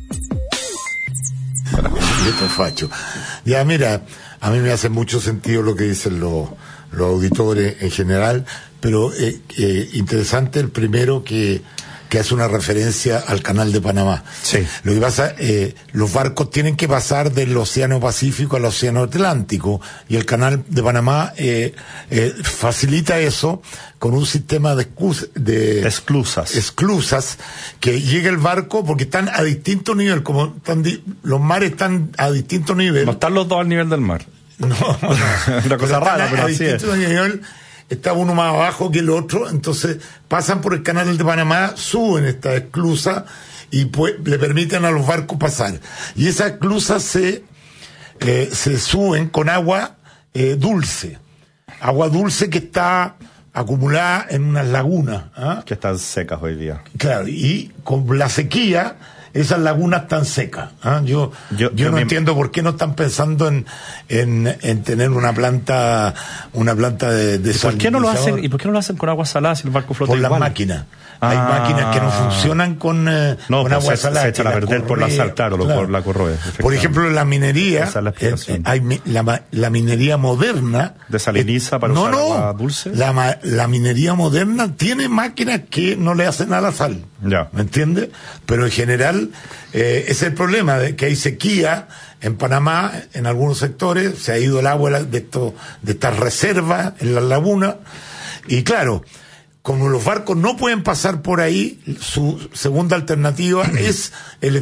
S2: Nieto Facho. Ya, mira, a mí me hace mucho sentido lo que dicen los auditores en general, pero interesante el primero que hace una referencia al canal de Panamá.
S4: Sí.
S2: Lo que pasa, los barcos tienen que pasar del Océano Pacífico al Océano Atlántico, y el canal de Panamá facilita eso con un sistema de esclusas, que llega el barco, porque están a distinto nivel, como los mares están a distinto nivel.
S4: No están los dos al nivel del mar.
S2: No.
S4: Una cosa rara, pero así es.
S2: Nivel, está uno más abajo que el otro, entonces pasan por el canal de Panamá, suben esta esclusa y pues le permiten a los barcos pasar. Y esas esclusas se suben con agua dulce que está acumulada en unas lagunas. ¿Ah?
S4: Que están secas hoy día.
S2: Claro, y con la sequía esas lagunas están secas. ¿Ah? Yo no entiendo por qué no están pensando en tener una planta de
S4: ¿Por qué no lo hacen? ¿Y por qué no lo hacen con agua salada si el barco flota igual?
S2: Por las máquinas. Hay máquinas que no funcionan con agua salada.
S4: Se echan a perder por la sal, claro. Por la corroe.
S2: Por ejemplo, la minería, la minería moderna.
S4: ¿Desaliniza para usar agua dulce?
S2: La minería moderna tiene máquinas que no le hacen a la sal.
S4: Ya.
S2: ¿Me entiendes? Pero en general, es el problema de que hay sequía en Panamá, en algunos sectores, se ha ido el agua de estas reservas en las lagunas, y claro, como los barcos no pueden pasar por ahí, su segunda alternativa es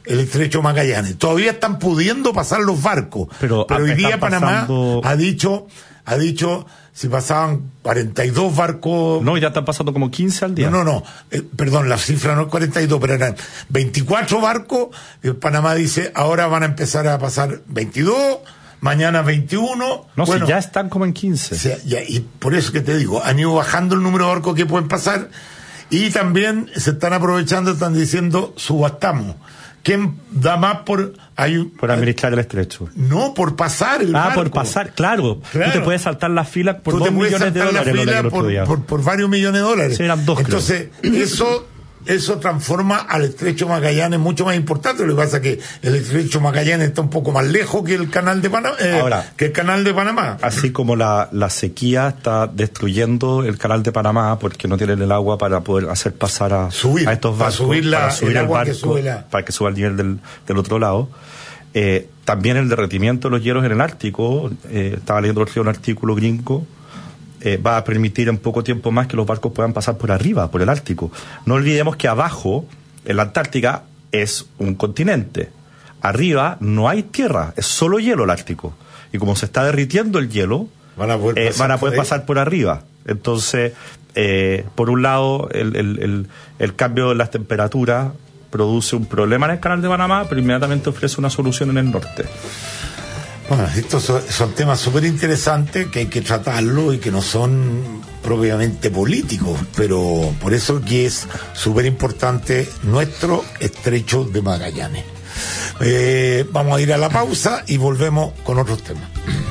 S2: el estrecho Magallanes. Todavía están pudiendo pasar los barcos, pero hoy día Panamá ha dicho si pasaban 42 barcos...
S4: No, ya están pasando como 15 al día.
S2: No, perdón, la cifra no es 42, pero eran 24 barcos. Panamá dice, ahora van a empezar a pasar 22, mañana 21.
S4: No, bueno, si ya están como en 15.
S2: O sea, y por eso que te digo, han ido bajando el número de barcos que pueden pasar, y también se están aprovechando, están diciendo, subastamos. ¿Quién da más por
S4: administrar el estrecho?
S2: No, por pasar el barco.
S4: Por pasar, claro. Tú te puedes saltar la fila por $2 millones de dólares.
S2: Por varios millones de dólares.
S4: Sí, eran 2,
S2: entonces, eso transforma al estrecho Magallanes mucho más importante. Lo que pasa es que el estrecho Magallanes está un poco más lejos que el canal de Panamá. Que el canal de Panamá.
S4: Así como la sequía está destruyendo el canal de Panamá porque no tienen el agua para poder hacer pasar a estos barcos, para subir el barco, para que suba el nivel del otro lado. También el derretimiento de los hielos en el Ártico, estaba leyendo un artículo gringo, va a permitir en poco tiempo más que los barcos puedan pasar por arriba, por el Ártico. No olvidemos que abajo, en la Antártica, es un continente. Arriba no hay tierra, es solo hielo el Ártico. Y como se está derritiendo el hielo, van a poder pasar por arriba. Entonces, por un lado, el cambio de las temperaturas produce un problema en el canal de Panamá, pero inmediatamente ofrece una solución en el norte.
S2: Bueno, estos son temas súper interesantes que hay que tratarlo y que no son propiamente políticos, pero por eso que es súper importante nuestro estrecho de Magallanes. Vamos a ir a la pausa y volvemos con otros temas.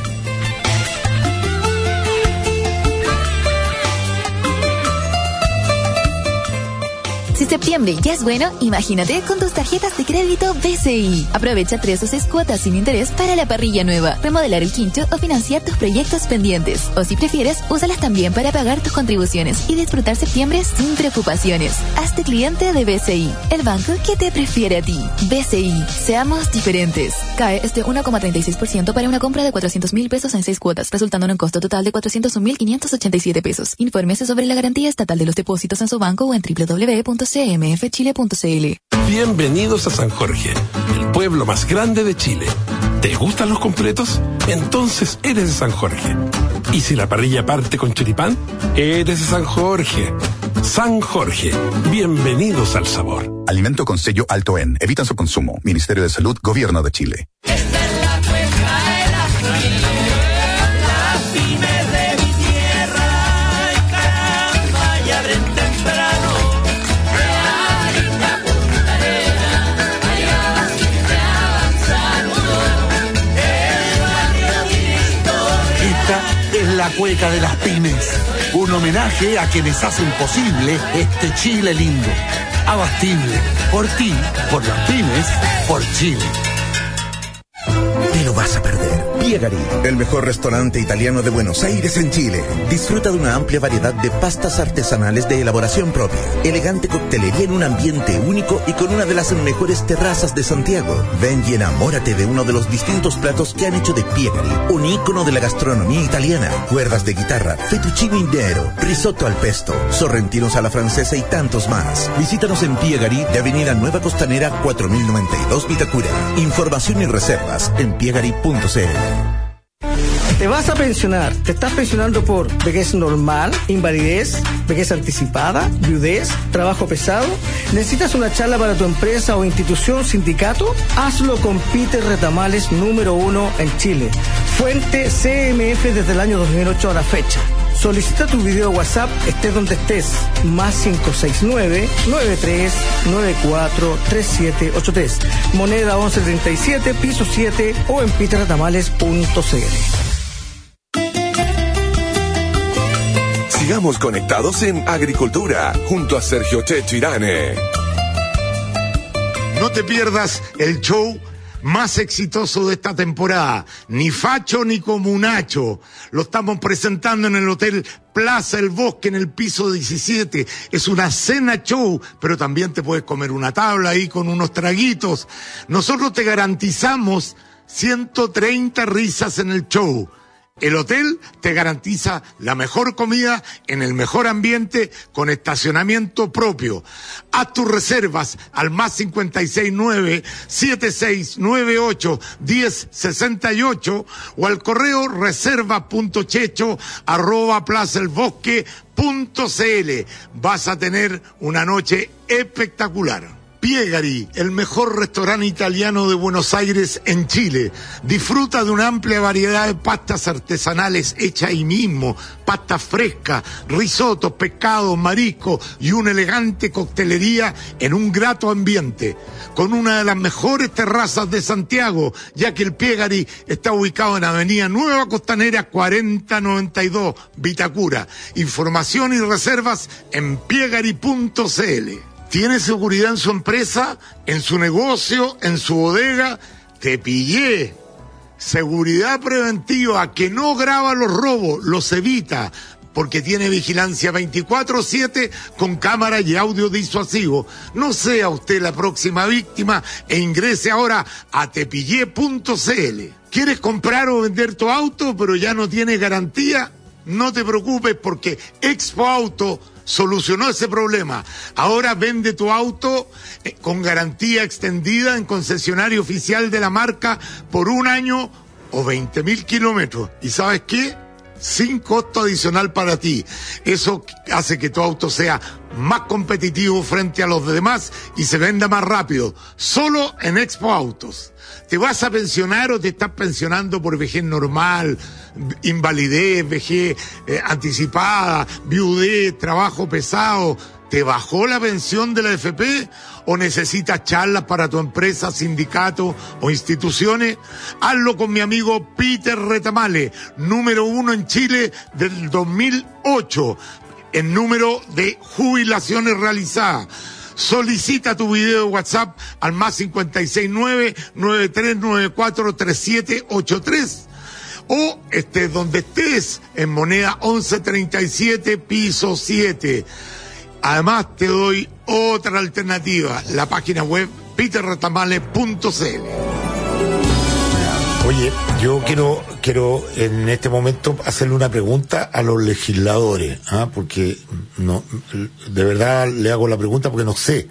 S7: Si septiembre ya es bueno, imagínate con tus tarjetas de crédito BCI. Aprovecha 3 o 6 cuotas sin interés para la parrilla nueva, remodelar el quincho o financiar tus proyectos pendientes. O si prefieres, úsalas también para pagar tus contribuciones y disfrutar septiembre sin preocupaciones. Hazte cliente de BCI, el banco que te prefiere a ti. BCI, seamos diferentes. Cae 1,36% para una compra de 400,000 pesos en 6 cuotas, resultando en un costo total de 401,587 pesos. Infórmese sobre la garantía estatal de los depósitos en su banco o en www.cmfchile.cl.
S5: Bienvenidos a San Jorge, el pueblo más grande de Chile. ¿Te gustan los completos? Entonces eres de San Jorge. ¿Y si la parrilla parte con choripán? Eres de San Jorge. San Jorge, bienvenidos al sabor.
S22: Alimento con sello alto en. Evitan su consumo. Ministerio de Salud, Gobierno de Chile.
S23: La cueca de las pymes, un homenaje a quienes hacen posible este Chile lindo, abastible, por ti, por las pymes, por Chile.
S10: Te lo vas a perder. Piegari, el mejor restaurante italiano de Buenos Aires en Chile. Disfruta de una amplia variedad de pastas artesanales de elaboración propia, elegante coctelería en un ambiente único y con una de las mejores terrazas de Santiago. Ven y enamórate de uno de los distintos platos que han hecho de Piegari un ícono de la gastronomía italiana. Cuerdas de guitarra, fettuccine indero, risotto al pesto, sorrentinos a la francesa y tantos más. Visítanos en Piegari de Avenida Nueva Costanera 4092 Vitacura. Información y reservas en piegari.cl.
S11: Te vas a pensionar, te estás pensionando por vejez normal, invalidez, vejez anticipada, viudez, trabajo pesado. ¿Necesitas una charla para tu empresa o institución, sindicato? Hazlo con Peter Retamales, número 1 en Chile. Fuente CMF desde el año 2008 a la fecha. Solicita tu video WhatsApp, estés donde estés. Más 569-9394-3783. Moneda 1137, piso 7 o en peterretamales.cl.
S1: Sigamos conectados en Agricultura, junto a Sergio Checho Irane.
S2: No te pierdas el show más exitoso de esta temporada, ni facho ni comunacho. Lo estamos presentando en el Hotel Plaza El Bosque, en el piso 17. Es una cena show, pero también te puedes comer una tabla ahí con unos traguitos. Nosotros te garantizamos 130 risas en el show. El hotel te garantiza la mejor comida en el mejor ambiente con estacionamiento propio. Haz tus reservas al +569-7698-1068 o al correo reserva.checho@plazaelbosque.cl. Vas a tener una noche espectacular. Piegari, el mejor restaurante italiano de Buenos Aires en Chile. Disfruta de una amplia variedad de pastas artesanales hechas ahí mismo, pastas frescas, risotos, pescados, mariscos y una elegante coctelería en un grato ambiente. Con una de las mejores terrazas de Santiago, ya que el Piegari está ubicado en Avenida Nueva Costanera 4092, Vitacura. Información y reservas en piegari.cl. ¿Tiene seguridad en su empresa, en su negocio, en su bodega? Te pillé. Seguridad preventiva que no graba los robos, los evita, porque tiene vigilancia 24/7 con cámara y audio disuasivo. No sea usted la próxima víctima e ingrese ahora a tepillé.cl. ¿Quieres comprar o vender tu auto pero ya no tiene garantía? No te preocupes porque Expo Auto solucionó ese problema. Ahora vende tu auto con garantía extendida en concesionario oficial de la marca por 1 año o 20.000 kilómetros. ¿Y sabes qué? Sin costo adicional para ti. Eso hace que tu auto sea más competitivo frente a los demás y se venda más rápido. Solo en Expo Autos. ¿Te vas a pensionar o te estás pensionando por vejez normal, invalidez, vejez anticipada, viudez, trabajo pesado? ¿Te bajó la pensión de la AFP o necesitas charlas para tu empresa, sindicato o instituciones? Hazlo con mi amigo Peter Retamale, número 1 en Chile del 2008 en número de jubilaciones realizadas. Solicita tu video de WhatsApp al +569-9394-3783 o estés donde estés, en moneda 1137, piso 7. Además te doy otra alternativa, la página web peterretamale.cl. Oye, yo quiero en este momento hacerle una pregunta a los legisladores, porque no, de verdad le hago la pregunta porque no sé.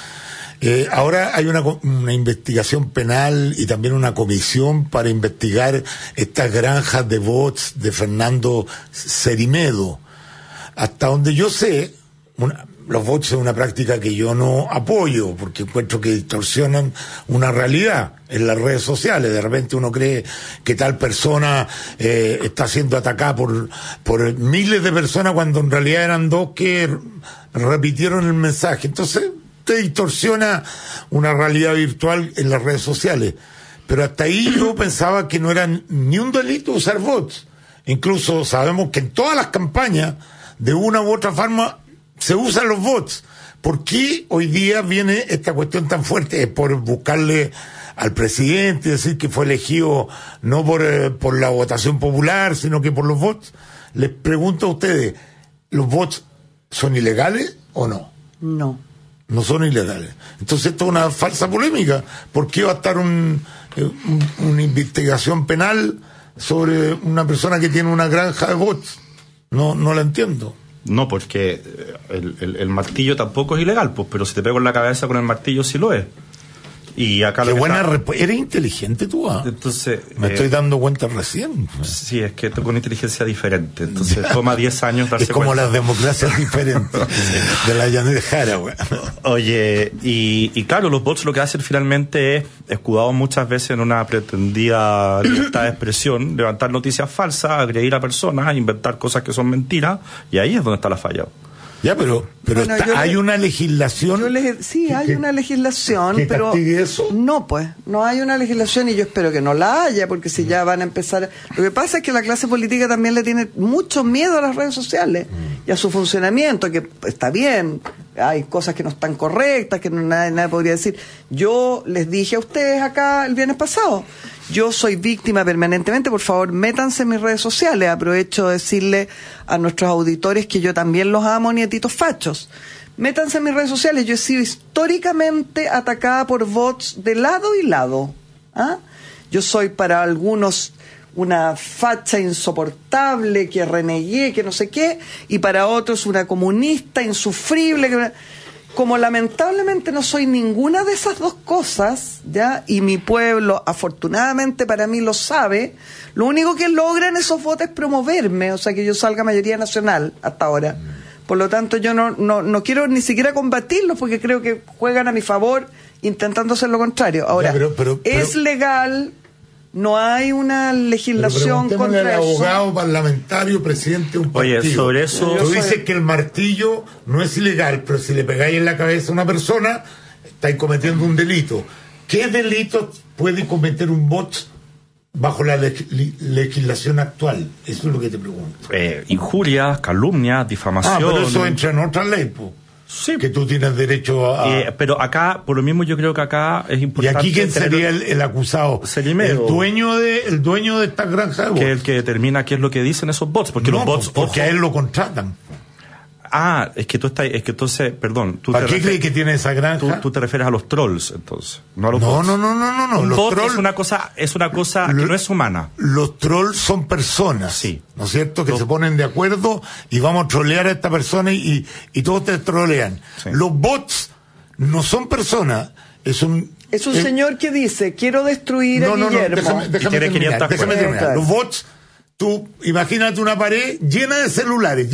S2: Ahora hay una investigación penal y también una comisión para investigar estas granjas de bots de Fernando Cerimedo. Hasta donde yo sé, los bots son una práctica que yo no apoyo porque encuentro que distorsionan una realidad en las redes sociales. De repente uno cree que tal persona está siendo atacada por miles de personas cuando en realidad eran 2 que repitieron el mensaje. Entonces te distorsiona una realidad virtual en las redes sociales. Pero hasta ahí yo pensaba que no era ni un delito usar bots. Incluso sabemos que en todas las campañas, de una u otra forma, se usan los bots. ¿Por qué hoy día viene esta cuestión tan fuerte? ¿Es por buscarle al presidente, decir que fue elegido no por la votación popular, sino que por los bots? Les pregunto a ustedes, ¿los bots son ilegales o no?
S3: No.
S2: No son ilegales. Entonces esto es una falsa polémica. ¿Por qué va a estar una investigación penal sobre una persona que tiene una granja de bots? No la entiendo.
S4: No, porque el martillo tampoco es ilegal, pues, pero si te pego en la cabeza con el martillo sí lo es. Y acá
S2: qué buena respuesta. Eres inteligente tú,
S4: Entonces,
S2: me estoy dando cuenta recién.
S4: Sí, es que tengo una inteligencia diferente. Entonces toma 10 años darse
S2: Es como
S4: cuenta.
S2: las democracias diferentes de la Yanir Jara, güey.
S4: Oye, y claro, los bots lo que hacen finalmente es, escudados muchas veces en una pretendida libertad de expresión, levantar noticias falsas, agredir a personas, inventar cosas que son mentiras, y ahí es donde está la falla.
S2: Ya, pero bueno, hay una legislación.
S3: Sí, hay una legislación,
S2: que
S3: pero
S2: eso.
S3: No, pues, no hay una legislación y yo espero que no la haya, porque si ya van a empezar. Lo que pasa es que la clase política también le tiene mucho miedo a las redes sociales y a su funcionamiento, que está bien. Hay cosas que no están correctas, que nadie podría decir. Yo les dije a ustedes acá el viernes pasado, yo soy víctima permanentemente, por favor, métanse en mis redes sociales. Aprovecho de decirle a nuestros auditores que yo también los amo, nietitos fachos. Métanse en mis redes sociales. Yo he sido históricamente atacada por bots de lado y lado. Yo soy para algunos una facha insoportable, que renegué, que no sé qué, y para otros una comunista insufrible. Como lamentablemente no soy ninguna de esas dos cosas, ¿ya? Y mi pueblo, afortunadamente para mí, lo sabe, lo único que logran esos votos es promoverme, o sea, que yo salga mayoría nacional hasta ahora. Por lo tanto, yo no quiero ni siquiera combatirlos, porque creo que juegan a mi favor intentando hacer lo contrario. Ahora, pero, es legal, no hay una legislación contra
S2: el abogado parlamentario, presidente de un partido.
S4: Oye, sobre eso...
S2: Tú dices que el martillo no es ilegal, pero si le pegáis en la cabeza a una persona, estáis cometiendo un delito. ¿Qué delito puede cometer un bot bajo la legislación actual? Eso es lo que te pregunto.
S4: Injurias, calumnias, difamación...
S2: pero eso entra en otra ley, pues. Sí. Que tú tienes derecho a...
S4: pero acá, por lo mismo, yo creo que acá es importante...
S2: ¿Y aquí quién sería el acusado?
S4: El
S2: dueño de esta granja de bots.
S4: Que es el que determina qué es lo que dicen esos bots. Porque los bots...
S2: Porque a él lo contratan.
S4: Es que tú estás... Es que entonces, perdón...
S2: ¿Para qué crees que tiene esa granja?
S4: Tú te refieres a los trolls, entonces. No a los bots.
S2: No.
S4: Un
S2: los
S4: bot
S2: trolls,
S4: es una cosa que no es humana.
S2: Los trolls son personas.
S4: Sí.
S2: ¿No es cierto? Que se ponen de acuerdo y vamos a trolear a esta persona y todos te trolean. Sí. Los bots no son personas. Es un
S3: señor que dice, quiero destruir a Guillermo.
S2: Déjame terminar. Los bots... Tú imagínate una pared llena de celulares.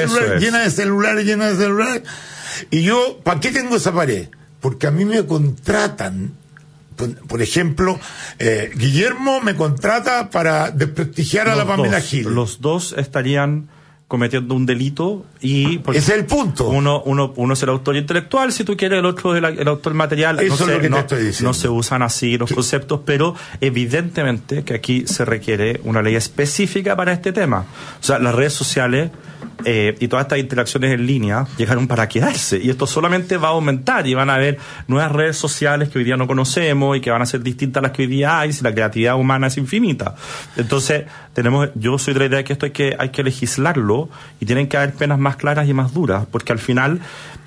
S2: Y yo, ¿para qué tengo esa pared? Porque a mí me contratan. Por ejemplo, Guillermo me contrata para desprestigiar a la Pamela Giles.
S4: Los dos estarían cometiendo un delito y...
S2: Ese es el punto.
S4: Uno es el autor intelectual, si tú quieres, el otro es el autor material.
S2: Eso es lo que te estoy diciendo.
S4: No se usan así los conceptos, pero evidentemente que aquí se requiere una ley específica para este tema. O sea, las redes sociales y todas estas interacciones en línea llegaron para quedarse, y esto solamente va a aumentar, y van a haber nuevas redes sociales que hoy día no conocemos y que van a ser distintas a las que hoy día hay, si la creatividad humana es infinita. Entonces, yo soy de la idea de que esto hay que legislarlo, y tienen que haber penas más claras y más duras, porque al final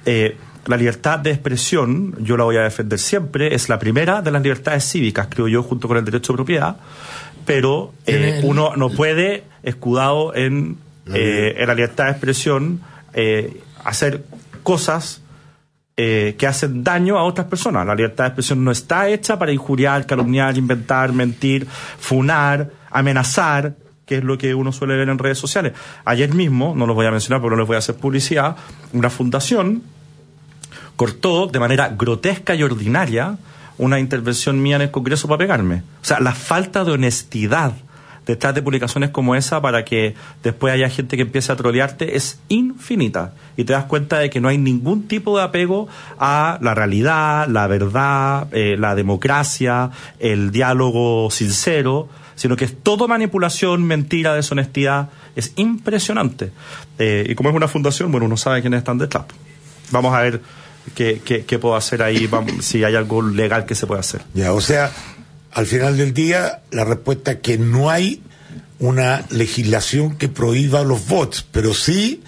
S4: la libertad de expresión, yo la voy a defender siempre, es la primera de las libertades cívicas, creo yo, junto con el derecho de propiedad, pero uno no puede, escudado en la libertad de expresión, hacer cosas que hacen daño a otras personas. La libertad de expresión no está hecha para injuriar, calumniar, inventar, mentir, funar, amenazar, que es lo que uno suele ver en redes sociales. Ayer mismo, no los voy a mencionar porque no les voy a hacer publicidad, una fundación cortó de manera grotesca y ordinaria una intervención mía en el Congreso para pegarme. O sea, la falta de honestidad detrás de publicaciones como esa para que después haya gente que empiece a trolearte es infinita, y te das cuenta de que no hay ningún tipo de apego a la realidad, la verdad, la democracia, el diálogo sincero, sino que es todo manipulación, mentira, deshonestidad. Es impresionante. Y como es una fundación, bueno, uno sabe quiénes están detrás. Vamos a ver qué puedo hacer ahí, si hay algo legal que se pueda hacer.
S2: Ya, o sea, al final del día, la respuesta es que no hay una legislación que prohíba los bots, pero sí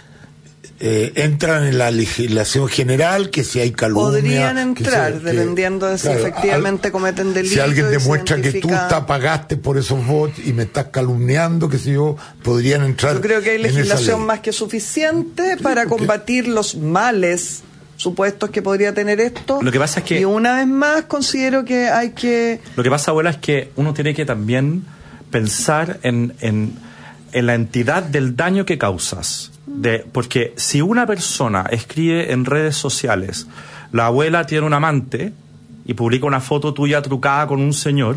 S2: entran en la legislación general, que si hay calumnia...
S3: Podrían entrar, dependiendo de si efectivamente cometen delitos.
S2: Si alguien demuestra que tú pagaste por esos bots y me estás calumniando, que si yo, podrían entrar.
S3: Yo creo que hay legislación más que suficiente para combatir los males supuestos que podría tener esto.
S4: Lo que pasa es que,
S3: y una vez más considero que hay que...
S4: Lo que pasa, abuela, es que uno tiene que también pensar en la entidad del daño que causas. Porque si una persona escribe en redes sociales, la abuela tiene un amante, y publica una foto tuya trucada con un señor,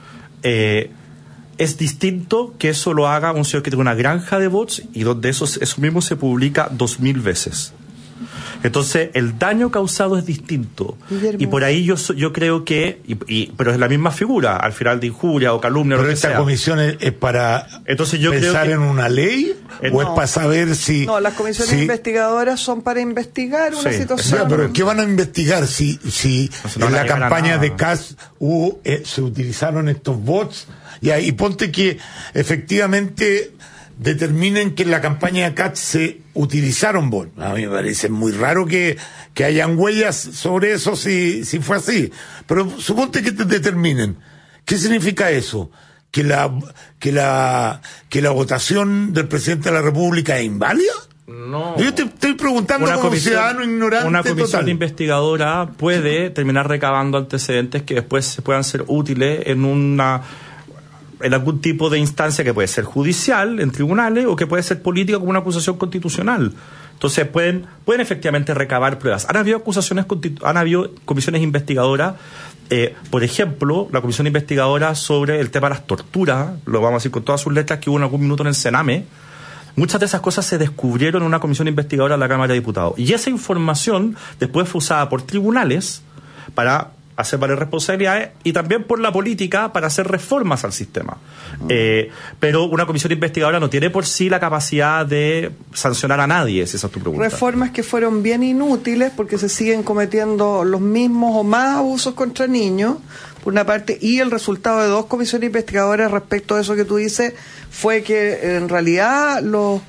S4: es distinto que eso lo haga un señor que tiene una granja de bots y donde eso mismo se publica 2000 veces. Entonces, el daño causado es distinto. Guillermo. Y por ahí yo creo que, pero es la misma figura, al final de injuria o calumnia.
S2: Pero esta comisión es para pensar en una ley, o es para saber si...
S3: No, las comisiones investigadoras son para investigar una situación.
S2: Pero ¿qué van a investigar si en la campaña de Kass se utilizaron estos bots? Y ponte que efectivamente determinen que en la campaña de Katz se utilizaron bots. A mí me parece muy raro que hayan huellas sobre eso si fue así. Pero suponte que te determinen. ¿Qué significa eso? que la votación del presidente de la República es inválida?
S4: No.
S2: Yo te estoy preguntando como ciudadano ignorante.
S4: Una comisión
S2: total.
S4: investigadora puede terminar recabando antecedentes que después se puedan ser útiles en algún tipo de instancia que puede ser judicial, en tribunales, o que puede ser política como una acusación constitucional. Entonces pueden efectivamente recabar pruebas. Han habido comisiones investigadoras, por ejemplo, la comisión investigadora sobre el tema de las torturas, lo vamos a decir con todas sus letras, que hubo en algún minuto en el Sename. Muchas de esas cosas se descubrieron en una comisión investigadora de la Cámara de Diputados. Y esa información después fue usada por tribunales para hacer valer responsabilidades y también por la política para hacer reformas al sistema. Pero una comisión investigadora no tiene por sí la capacidad de sancionar a nadie, si esa es tu pregunta.
S3: Reformas que fueron bien inútiles porque se siguen cometiendo los mismos o más abusos contra niños, por una parte, y el resultado de 2 comisiones investigadoras respecto a eso que tú dices fue que en realidad no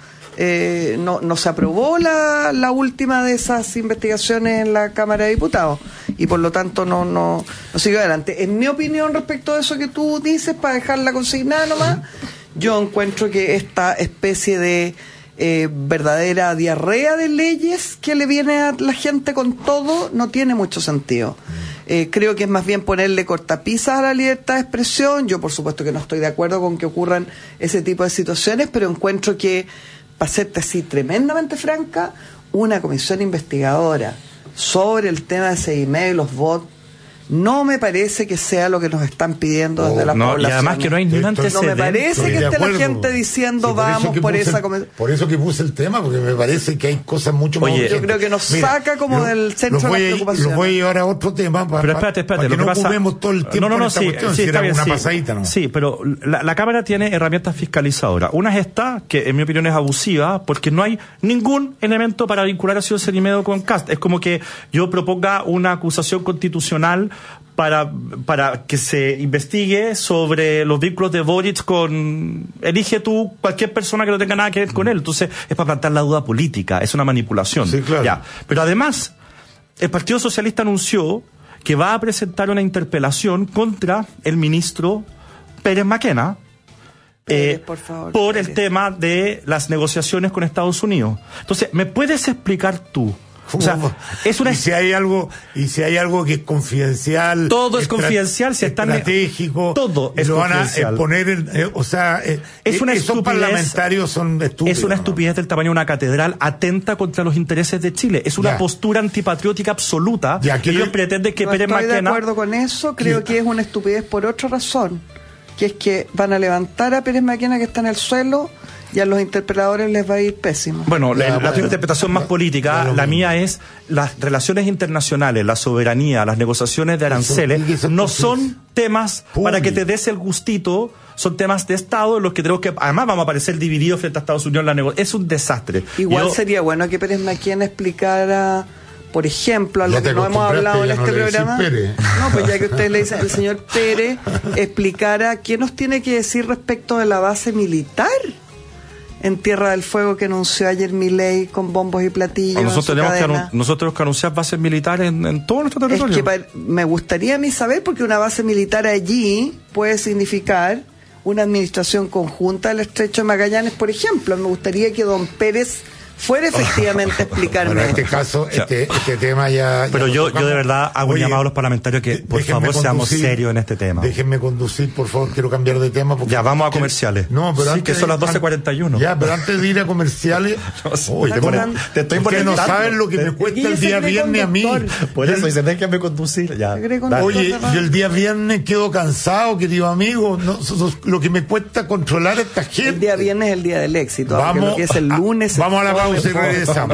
S3: se aprobó la última de esas investigaciones en la Cámara de Diputados y por lo tanto no siguió adelante. En mi opinión respecto a eso que tú dices, para dejarla consignada nomás, yo encuentro que esta especie de verdadera diarrea de leyes que le viene a la gente con todo no tiene mucho sentido. Creo que es más bien ponerle cortapisas a la libertad de expresión. Yo por supuesto que no estoy de acuerdo con que ocurran ese tipo de situaciones, pero encuentro que, para serte así tremendamente franca, una comisión investigadora sobre el tema de CIMED y los bots no me parece que sea lo que nos están pidiendo desde la población.
S4: Y además que no hay ni un antecedente.
S3: No me parece que esté la gente diciendo vamos por esa comisión.
S2: Por eso que puse el tema, porque me parece que hay cosas mucho más urgentes.
S3: Yo creo que nos saca como del centro de las preocupaciones.
S2: Los voy a llevar a otro tema
S4: pero espérate,
S2: para que no ocupemos todo el tiempo en esta cuestión, si era una pasadita. ¿No?
S4: Sí, pero la Cámara tiene herramientas fiscalizadoras. Una es esta, que en mi opinión es abusiva, porque no hay ningún elemento para vincular a Ciudad Cenimedo con Kast. Es como que yo proponga una acusación constitucional para que se investigue sobre los vínculos de Boric con... Elige tú cualquier persona que no tenga nada que ver con él. Entonces es para plantar la duda política, es una manipulación.
S2: Sí, claro.
S4: Ya. Pero además, el Partido Socialista anunció que va a presentar una interpelación contra el ministro Pérez Maquena por el tema de las negociaciones con Estados Unidos. Entonces, ¿me puedes explicar tú? O sea, es una...
S2: y si hay algo que es confidencial,
S4: todo es confidencial, si están
S2: estratégico,
S4: todo es confidencial.
S2: Van a poner
S4: es una
S2: esos parlamentarios son estúpidos.
S4: Es una estupidez del tamaño de una catedral, atenta contra los intereses de Chile. Es una postura antipatriótica absoluta. Que ellos pretenden que Pérez Maquena...
S3: Estoy de acuerdo con eso, creo que es una estupidez por otra razón, que es que van a levantar a Pérez Maquena que está en el suelo y a los interpeladores les va a ir pésimo.
S4: Bueno, la interpretación más política, la mía es las relaciones internacionales, la soberanía, las negociaciones de aranceles, no son temas para que te des el gustito, son temas de Estado en los que tenemos que, además vamos a aparecer divididos frente a Estados Unidos en la negociación. Es un desastre.
S3: Igual sería bueno que Pérez Maquena explicara, por ejemplo, algo que no hemos hablado en este programa. No, pues ya que usted le dice, el señor Pérez explicara qué nos tiene que decir respecto de la base militar en Tierra del Fuego que anunció ayer Milei con bombos y platillos.
S4: Nosotros que anunciar bases militares en todo nuestro territorio.
S3: Es que me gustaría a mí saber, porque una base militar allí puede significar una administración conjunta del Estrecho de Magallanes, por ejemplo. Me gustaría que don Pérez fuera efectivamente a explicarme.
S2: Bueno, en este caso, este tema ya...
S4: Pero yo de verdad hago un llamado a los parlamentarios que por favor seamos serios en este tema.
S2: Déjenme conducir, por favor, quiero cambiar de tema.
S4: Ya vamos a comerciales.
S2: No, pero
S4: sí, que son las 12:41.
S2: Ya, pero antes de ir a comerciales...
S4: te estoy
S2: poniendo... no saben lo que me cuesta el día viernes a mí.
S4: Por eso, dicen, déjenme conducir. Ya.
S2: Oye, yo el día viernes quedo cansado, querido amigo. Lo que me cuesta controlar a esta gente.
S3: El día viernes es el día del éxito. Vamos, que es el lunes.
S2: Vamos a la pausa y regresamos.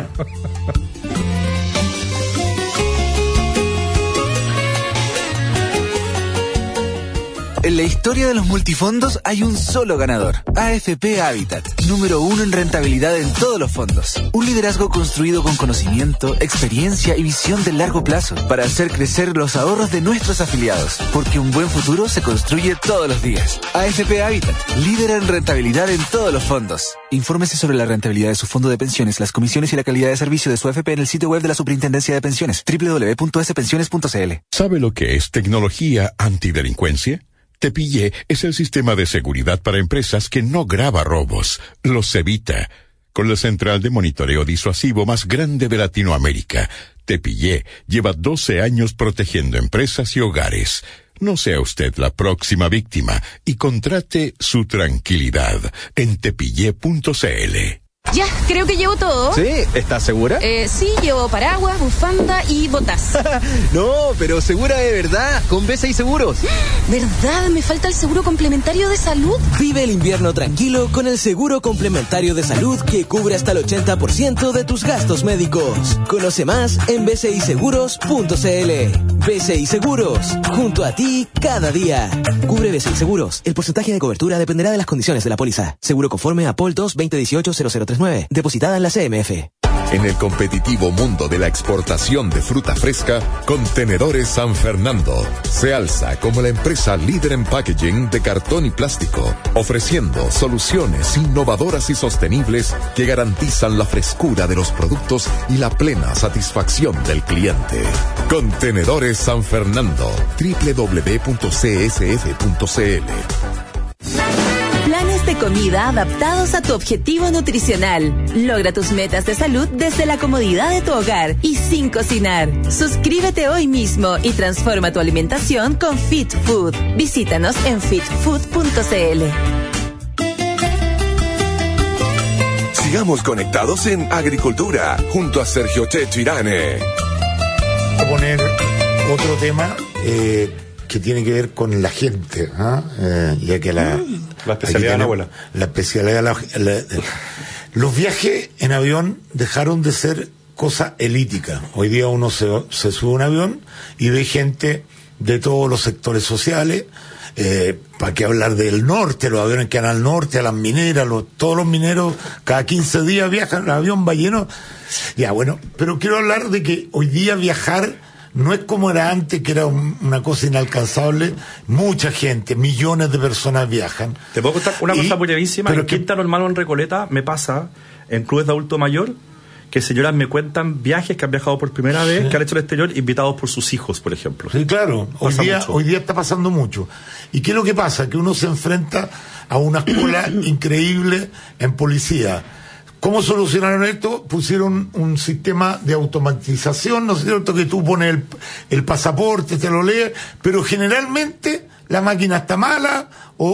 S14: En la historia de los multifondos hay un solo ganador, AFP Habitat, número 1 en rentabilidad en todos los fondos. Un liderazgo construido con conocimiento, experiencia y visión de largo plazo para hacer crecer los ahorros de nuestros afiliados, porque un buen futuro se construye todos los días. AFP Habitat, líder en rentabilidad en todos los fondos. Infórmese sobre la rentabilidad de su fondo de pensiones, las comisiones y la calidad de servicio de su AFP en el sitio web de la Superintendencia de Pensiones, www.spensiones.cl.
S6: ¿Sabe lo que es tecnología antidelincuencia? Tepillé es el sistema de seguridad para empresas que no graba robos, los evita. Con la central de monitoreo disuasivo más grande de Latinoamérica, Tepillé lleva 12 años protegiendo empresas y hogares. No sea usted la próxima víctima y contrate su tranquilidad en tepillé.cl.
S8: Ya, creo que llevo todo.
S13: ¿Sí? ¿Estás segura?
S8: Sí, llevo paraguas, bufanda y botas.
S13: No, pero segura de verdad, con BCI Seguros.
S8: ¿Verdad? Me falta el seguro complementario de salud.
S12: Vive el invierno tranquilo con el seguro complementario de salud que cubre hasta el 80% de tus gastos médicos. Conoce más en bciseguros.cl. BCI Seguros, junto a ti cada día. Cubre BCI Seguros. El porcentaje de cobertura dependerá de las condiciones de la póliza. Seguro conforme a POL 2 2018-0039. Depositada en la CMF.
S1: En el competitivo mundo de la exportación de fruta fresca, Contenedores San Fernando se alza como la empresa líder en packaging de cartón y plástico, ofreciendo soluciones innovadoras y sostenibles que garantizan la frescura de los productos y la plena satisfacción del cliente. Contenedores San Fernando, www.csf.cl.
S16: Planes de comida adaptados a tu objetivo nutricional. Logra tus metas de salud desde la comodidad de tu hogar y sin cocinar. Suscríbete hoy mismo y transforma tu alimentación con Fit Food. Visítanos en fitfood.cl.
S1: Sigamos conectados en Agricultura, junto a Sergio Checho Irane.
S2: Voy a poner otro tema que tiene que ver con la gente, ya que la
S4: especialidad de la abuela.
S2: La especialidad los viajes en avión dejaron de ser cosa elítica. Hoy día uno se sube a un avión y ve gente de todos los sectores sociales. ¿Para qué hablar del norte? Los aviones que van al norte, a las mineras, todos los mineros cada 15 días viajan, el avión va lleno. Ya, bueno, pero quiero hablar de que hoy día viajar no es como era antes, que era una cosa inalcanzable. Mucha gente, millones de personas viajan.
S4: Te puedo contar una cosa muy brevísima. En Quinta Normal o en Recoleta me pasa, en clubes de adulto mayor, que señoras me cuentan viajes que han viajado por primera vez, que han hecho el exterior, invitados por sus hijos, por ejemplo.
S2: Sí, claro. Hoy día está pasando mucho. ¿Y qué es lo que pasa? Que uno se enfrenta a una escuela increíble en policía. ¿Cómo solucionaron esto? Pusieron un sistema de automatización, ¿no es cierto? Que tú pones el pasaporte, te lo lees, pero generalmente la máquina está mala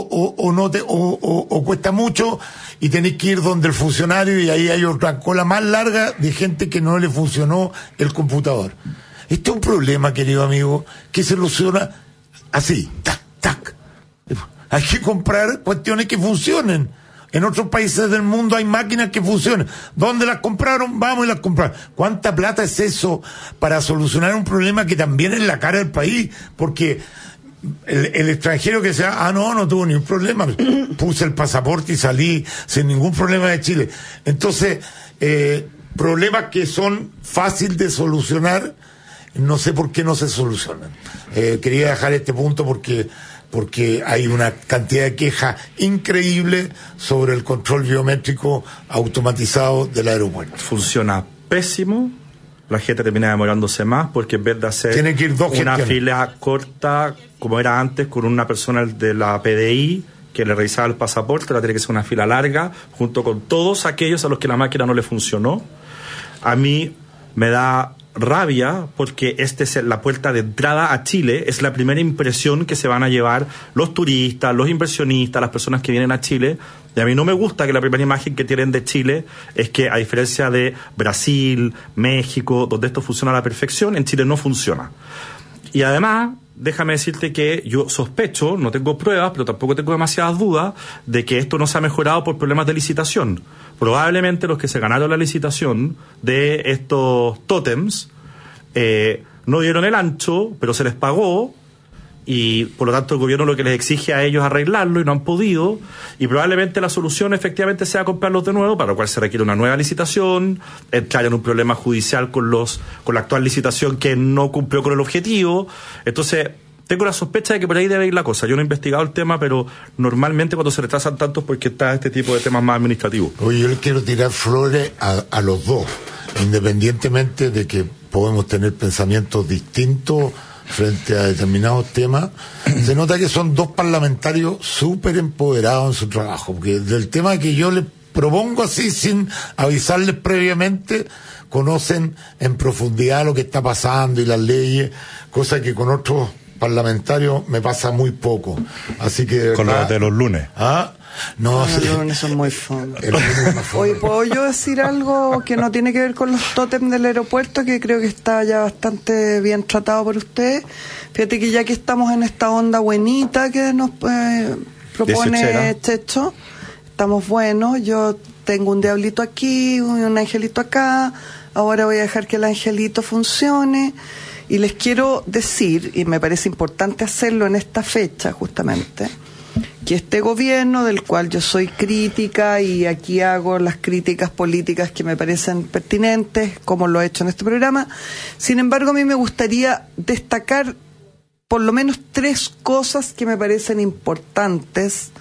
S2: o cuesta mucho y tenés que ir donde el funcionario y ahí hay otra cola más larga de gente que no le funcionó el computador. Este es un problema, querido amigo, que se soluciona así, tac, tac. Hay que comprar cuestiones que funcionen. En otros países del mundo hay máquinas que funcionan. ¿Dónde las compraron? Vamos y las compramos. ¿Cuánta plata es eso para solucionar un problema que también es la cara del país? Porque el extranjero que sea, no tuvo ningún problema. Puse el pasaporte y salí sin ningún problema de Chile. Entonces, problemas que son fáciles de solucionar, no sé por qué no se solucionan. Quería dejar este punto porque hay una cantidad de quejas increíble sobre el control biométrico automatizado del aeropuerto.
S4: Funciona pésimo, la gente termina demorándose más porque en vez de hacer
S2: tiene que ir
S4: una fila corta como era antes con una persona de la PDI que le revisaba el pasaporte, ahora tiene que ser una fila larga junto con todos aquellos a los que la máquina no le funcionó. A mí me da rabia porque esta es la puerta de entrada a Chile, es la primera impresión que se van a llevar los turistas, los inversionistas, las personas que vienen a Chile, y a mí no me gusta que la primera imagen que tienen de Chile es que, a diferencia de Brasil, México, donde esto funciona a la perfección, en Chile no funciona. Y además, déjame decirte que yo sospecho, no tengo pruebas, pero tampoco tengo demasiadas dudas, de que esto no se ha mejorado por problemas de licitación. Probablemente los que se ganaron la licitación de estos tótems no dieron el ancho, pero se les pagó, y por lo tanto el gobierno lo que les exige a ellos arreglarlo y no han podido, y probablemente la solución efectivamente sea comprarlos de nuevo, para lo cual se requiere una nueva licitación, entrar en un problema judicial con la actual licitación que no cumplió con el objetivo. Entonces tengo la sospecha de que por ahí debe ir la cosa. Yo no he investigado el tema, pero normalmente cuando se retrasan tantos porque está este tipo de temas más administrativos.
S2: Oye, yo le quiero tirar flores a los dos, independientemente de que podemos tener pensamientos distintos frente a determinados temas, se nota que son dos parlamentarios súper empoderados en su trabajo, porque del tema que yo les propongo así, sin avisarles previamente, conocen en profundidad lo que está pasando y las leyes, cosa que con otros parlamentarios me pasa muy poco. Así que
S4: con los de los lunes.
S3: No, los lunes son muy fome. Oye, ¿puedo yo decir algo que no tiene que ver con los tótems del aeropuerto, que creo que está ya bastante bien tratado por ustedes? Fíjate que ya que estamos en esta onda buenita que nos propone Checho, estamos buenos. Yo tengo un diablito aquí, un angelito acá. Ahora voy a dejar que el angelito funcione. Y les quiero decir, y me parece importante hacerlo en esta fecha justamente, que este gobierno, del cual yo soy crítica, y aquí hago las críticas políticas que me parecen pertinentes, como lo he hecho en este programa, sin embargo a mí me gustaría destacar por lo menos 3 cosas que me parecen importantes,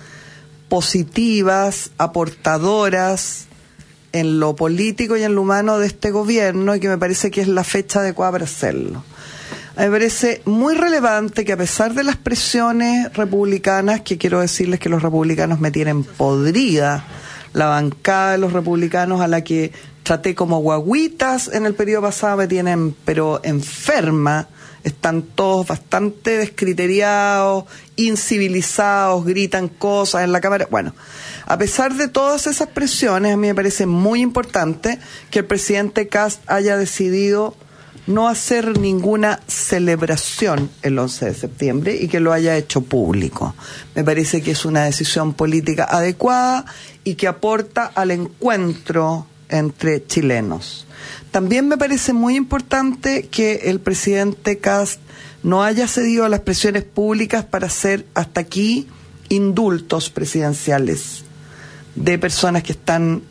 S3: positivas, aportadoras en lo político y en lo humano de este gobierno, y que me parece que es la fecha adecuada para hacerlo. A mí me parece muy relevante que, a pesar de las presiones republicanas, que quiero decirles que los republicanos me tienen podrida, la bancada de los republicanos a la que traté como guaguitas en el periodo pasado me tienen pero enferma, están todos bastante descriteriados, incivilizados, gritan cosas en la Cámara. Bueno, a pesar de todas esas presiones, a mí me parece muy importante que el presidente Kast haya decidido no hacer ninguna celebración el 11 de septiembre y que lo haya hecho público. Me parece que es una decisión política adecuada y que aporta al encuentro entre chilenos. También me parece muy importante que el presidente Kast no haya cedido a las presiones públicas para hacer hasta aquí indultos presidenciales de personas que están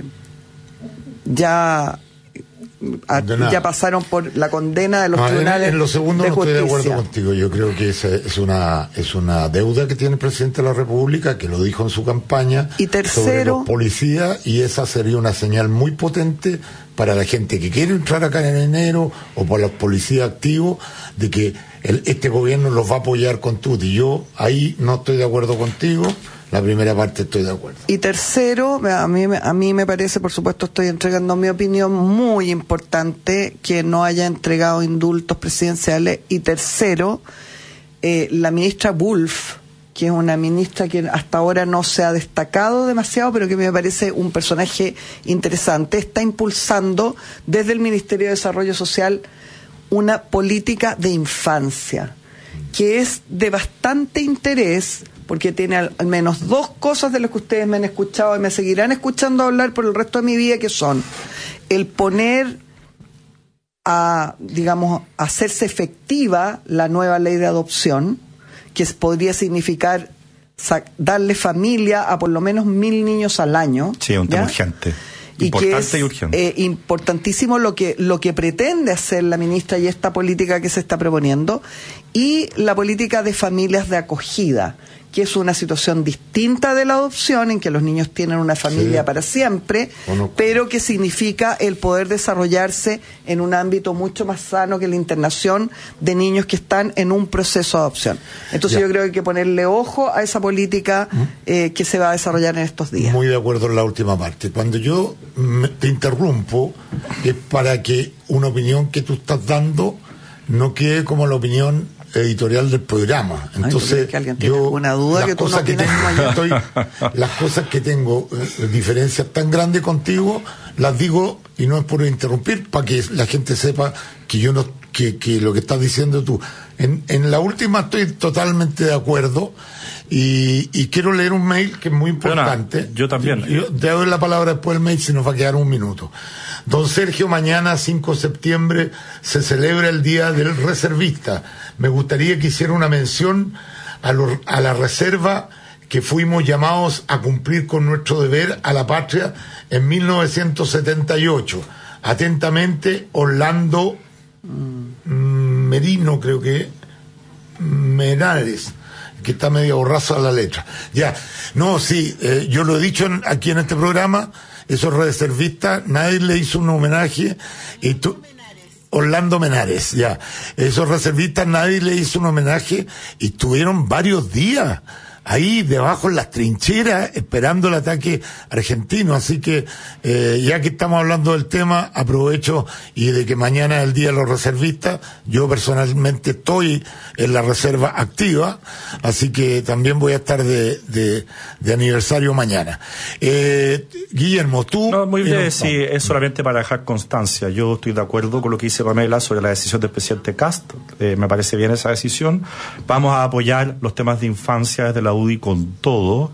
S3: ya pasaron por la condena de los tribunales.
S2: En lo segundo
S3: de
S2: no
S3: justicia.
S2: estoy de acuerdo contigo. Yo creo que es una deuda que tiene el presidente de la República, que lo dijo en su campaña,
S3: y tercero,
S2: sobre los policías, y esa sería una señal muy potente para la gente que quiere entrar acá en enero, o para los policías activos, de que este gobierno los va a apoyar con todo. Y yo ahí no estoy de acuerdo contigo. La primera parte estoy de acuerdo.
S3: Y tercero, a mí me parece, por supuesto estoy entregando mi opinión, muy importante que no haya entregado indultos presidenciales. Y tercero, la ministra Wolf, que es una ministra que hasta ahora no se ha destacado demasiado, pero que me parece un personaje interesante, está impulsando desde el Ministerio de Desarrollo Social una política de infancia, que es de bastante interés, porque tiene al menos 2 cosas de las que ustedes me han escuchado y me seguirán escuchando hablar por el resto de mi vida, que son el poner hacerse efectiva la nueva ley de adopción, que podría significar darle familia a por lo menos 1.000 niños al año.
S4: Sí, un tema urgente. Importante y urgente.
S3: Importantísimo lo que pretende hacer la ministra y esta política que se está proponiendo, y la política de familias de acogida, que es una situación distinta de la adopción, en que los niños tienen una familia para siempre, pero que significa el poder desarrollarse en un ámbito mucho más sano que la internación de niños que están en un proceso de adopción. Entonces yo creo que hay que ponerle ojo a esa política que se va a desarrollar en estos días.
S2: Muy de acuerdo en la última parte. Cuando yo te interrumpo, es para que una opinión que tú estás dando no quede como la opinión editorial del programa. Entonces,
S3: yo una duda que tú no tienes
S2: las cosas que tengo diferencias tan grandes contigo, las digo, y no es por interrumpir, para que la gente sepa que yo no, que lo que estás diciendo tú. En la última estoy totalmente de acuerdo, y quiero leer un mail que es muy importante.
S4: Yo también.
S2: Te doy la palabra después del mail, si nos va a quedar un minuto. Don Sergio, mañana 5 de septiembre se celebra el Día del Reservista. Me gustaría que hiciera una mención a la reserva que fuimos llamados a cumplir con nuestro deber a la patria en 1978. Atentamente, Orlando Merino, creo que Menales, que está medio borrazo a la letra. Yo lo he dicho aquí en este programa, esos reservistas, nadie le hizo un homenaje, y tú... Orlando Menares, ya. Esos reservistas nadie le hizo un homenaje y estuvieron varios días ahí debajo en las trincheras esperando el ataque argentino. Así que ya que estamos hablando del tema, aprovecho y de que mañana es el Día de los Reservistas. Yo personalmente estoy en la reserva activa, así que también voy a estar de aniversario mañana. Guillermo, tú...
S4: No, muy bien, sí, es solamente para dejar constancia. Yo estoy de acuerdo con lo que dice Pamela sobre la decisión del presidente Kast. Me parece bien esa decisión. Vamos a apoyar los temas de infancia desde la UDI con todo,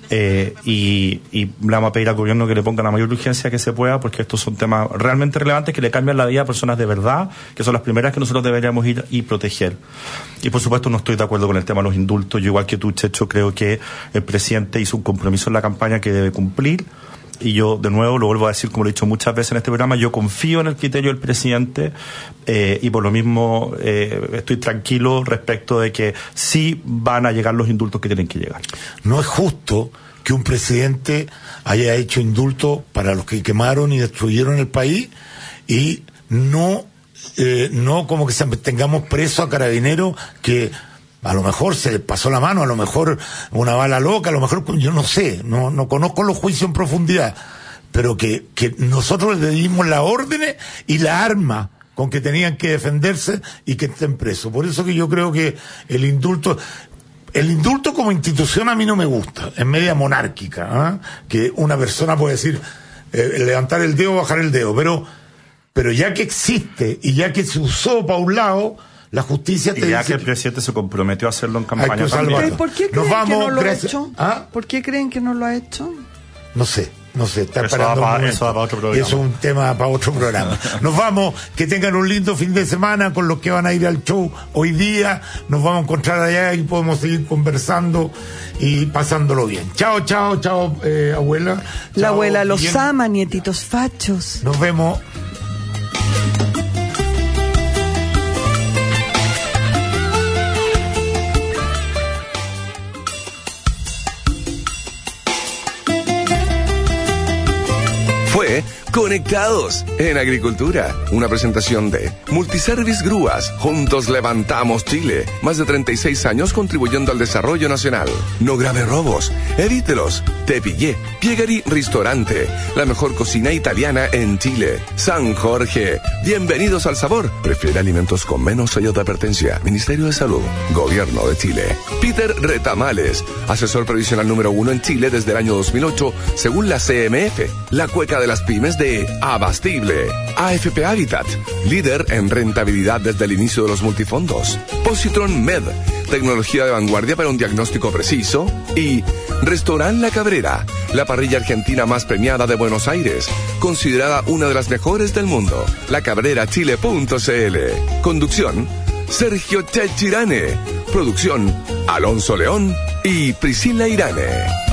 S4: y le vamos a pedir al gobierno que le ponga la mayor urgencia que se pueda, porque estos son temas realmente relevantes que le cambian la vida a personas de verdad, que son las primeras que nosotros deberíamos ir y proteger. Y por supuesto no estoy de acuerdo con el tema de los indultos. Yo, igual que tú, Checho, creo que el presidente hizo un compromiso en la campaña que debe cumplir. Y yo, de nuevo, lo vuelvo a decir, como lo he dicho muchas veces en este programa, yo confío en el criterio del presidente, y por lo mismo estoy tranquilo respecto de que sí van a llegar los indultos que tienen que llegar.
S2: No es justo que un presidente haya hecho indulto para los que quemaron y destruyeron el país y no como que tengamos preso a carabineros que a lo mejor se les pasó la mano, a lo mejor una bala loca, a lo mejor, yo no sé, no conozco los juicios en profundidad, pero que nosotros les dimos las órdenes y la arma con que tenían que defenderse y que estén presos. Por eso que yo creo que el indulto como institución a mí no me gusta, es media monárquica, que una persona puede decir, levantar el dedo o bajar el dedo, pero ya que existe y ya que se usó para un lado, la justicia te
S4: dice... Y ya
S2: dice
S4: que el presidente se comprometió a hacerlo en campaña también.
S3: ¿Por qué creen que no lo ha hecho? ¿Por qué creen que no lo ha hecho?
S2: No sé, está
S4: eso
S2: esperando
S4: va para otro programa.
S2: Eso es un tema para otro programa. Nos vamos, que tengan un lindo fin de semana con los que van a ir al show hoy día. Nos vamos a encontrar allá y podemos seguir conversando y pasándolo bien. Chao, abuela.
S3: La
S2: Chao,
S3: abuela los
S2: Guillermo.
S3: ama, nietitos fachos.
S2: Nos vemos.
S1: Fue Conectados en Agricultura, una presentación de Multiservice Grúas. Juntos levantamos Chile. Más de 36 años contribuyendo al desarrollo nacional. No grave robos, evítelos. Te pillé. Piegari Ristorante, la mejor cocina italiana en Chile. San Jorge, bienvenidos al sabor. Prefiere alimentos con menos sello de advertencia. Ministerio de Salud, Gobierno de Chile. Peter Retamales, asesor previsional número 1 en Chile desde el año 2008, según la CMF. La cueca de las pymes de Abastible. AFP Habitat, líder en rentabilidad desde el inicio de los multifondos. Positron Med, tecnología de vanguardia para un diagnóstico preciso. Y Restaurant La Cabrera, la parrilla argentina más premiada de Buenos Aires, considerada una de las mejores del mundo. lacabrerachile.cl. Conducción, Sergio Chechirane. Producción, Alonso León y Priscila Irane.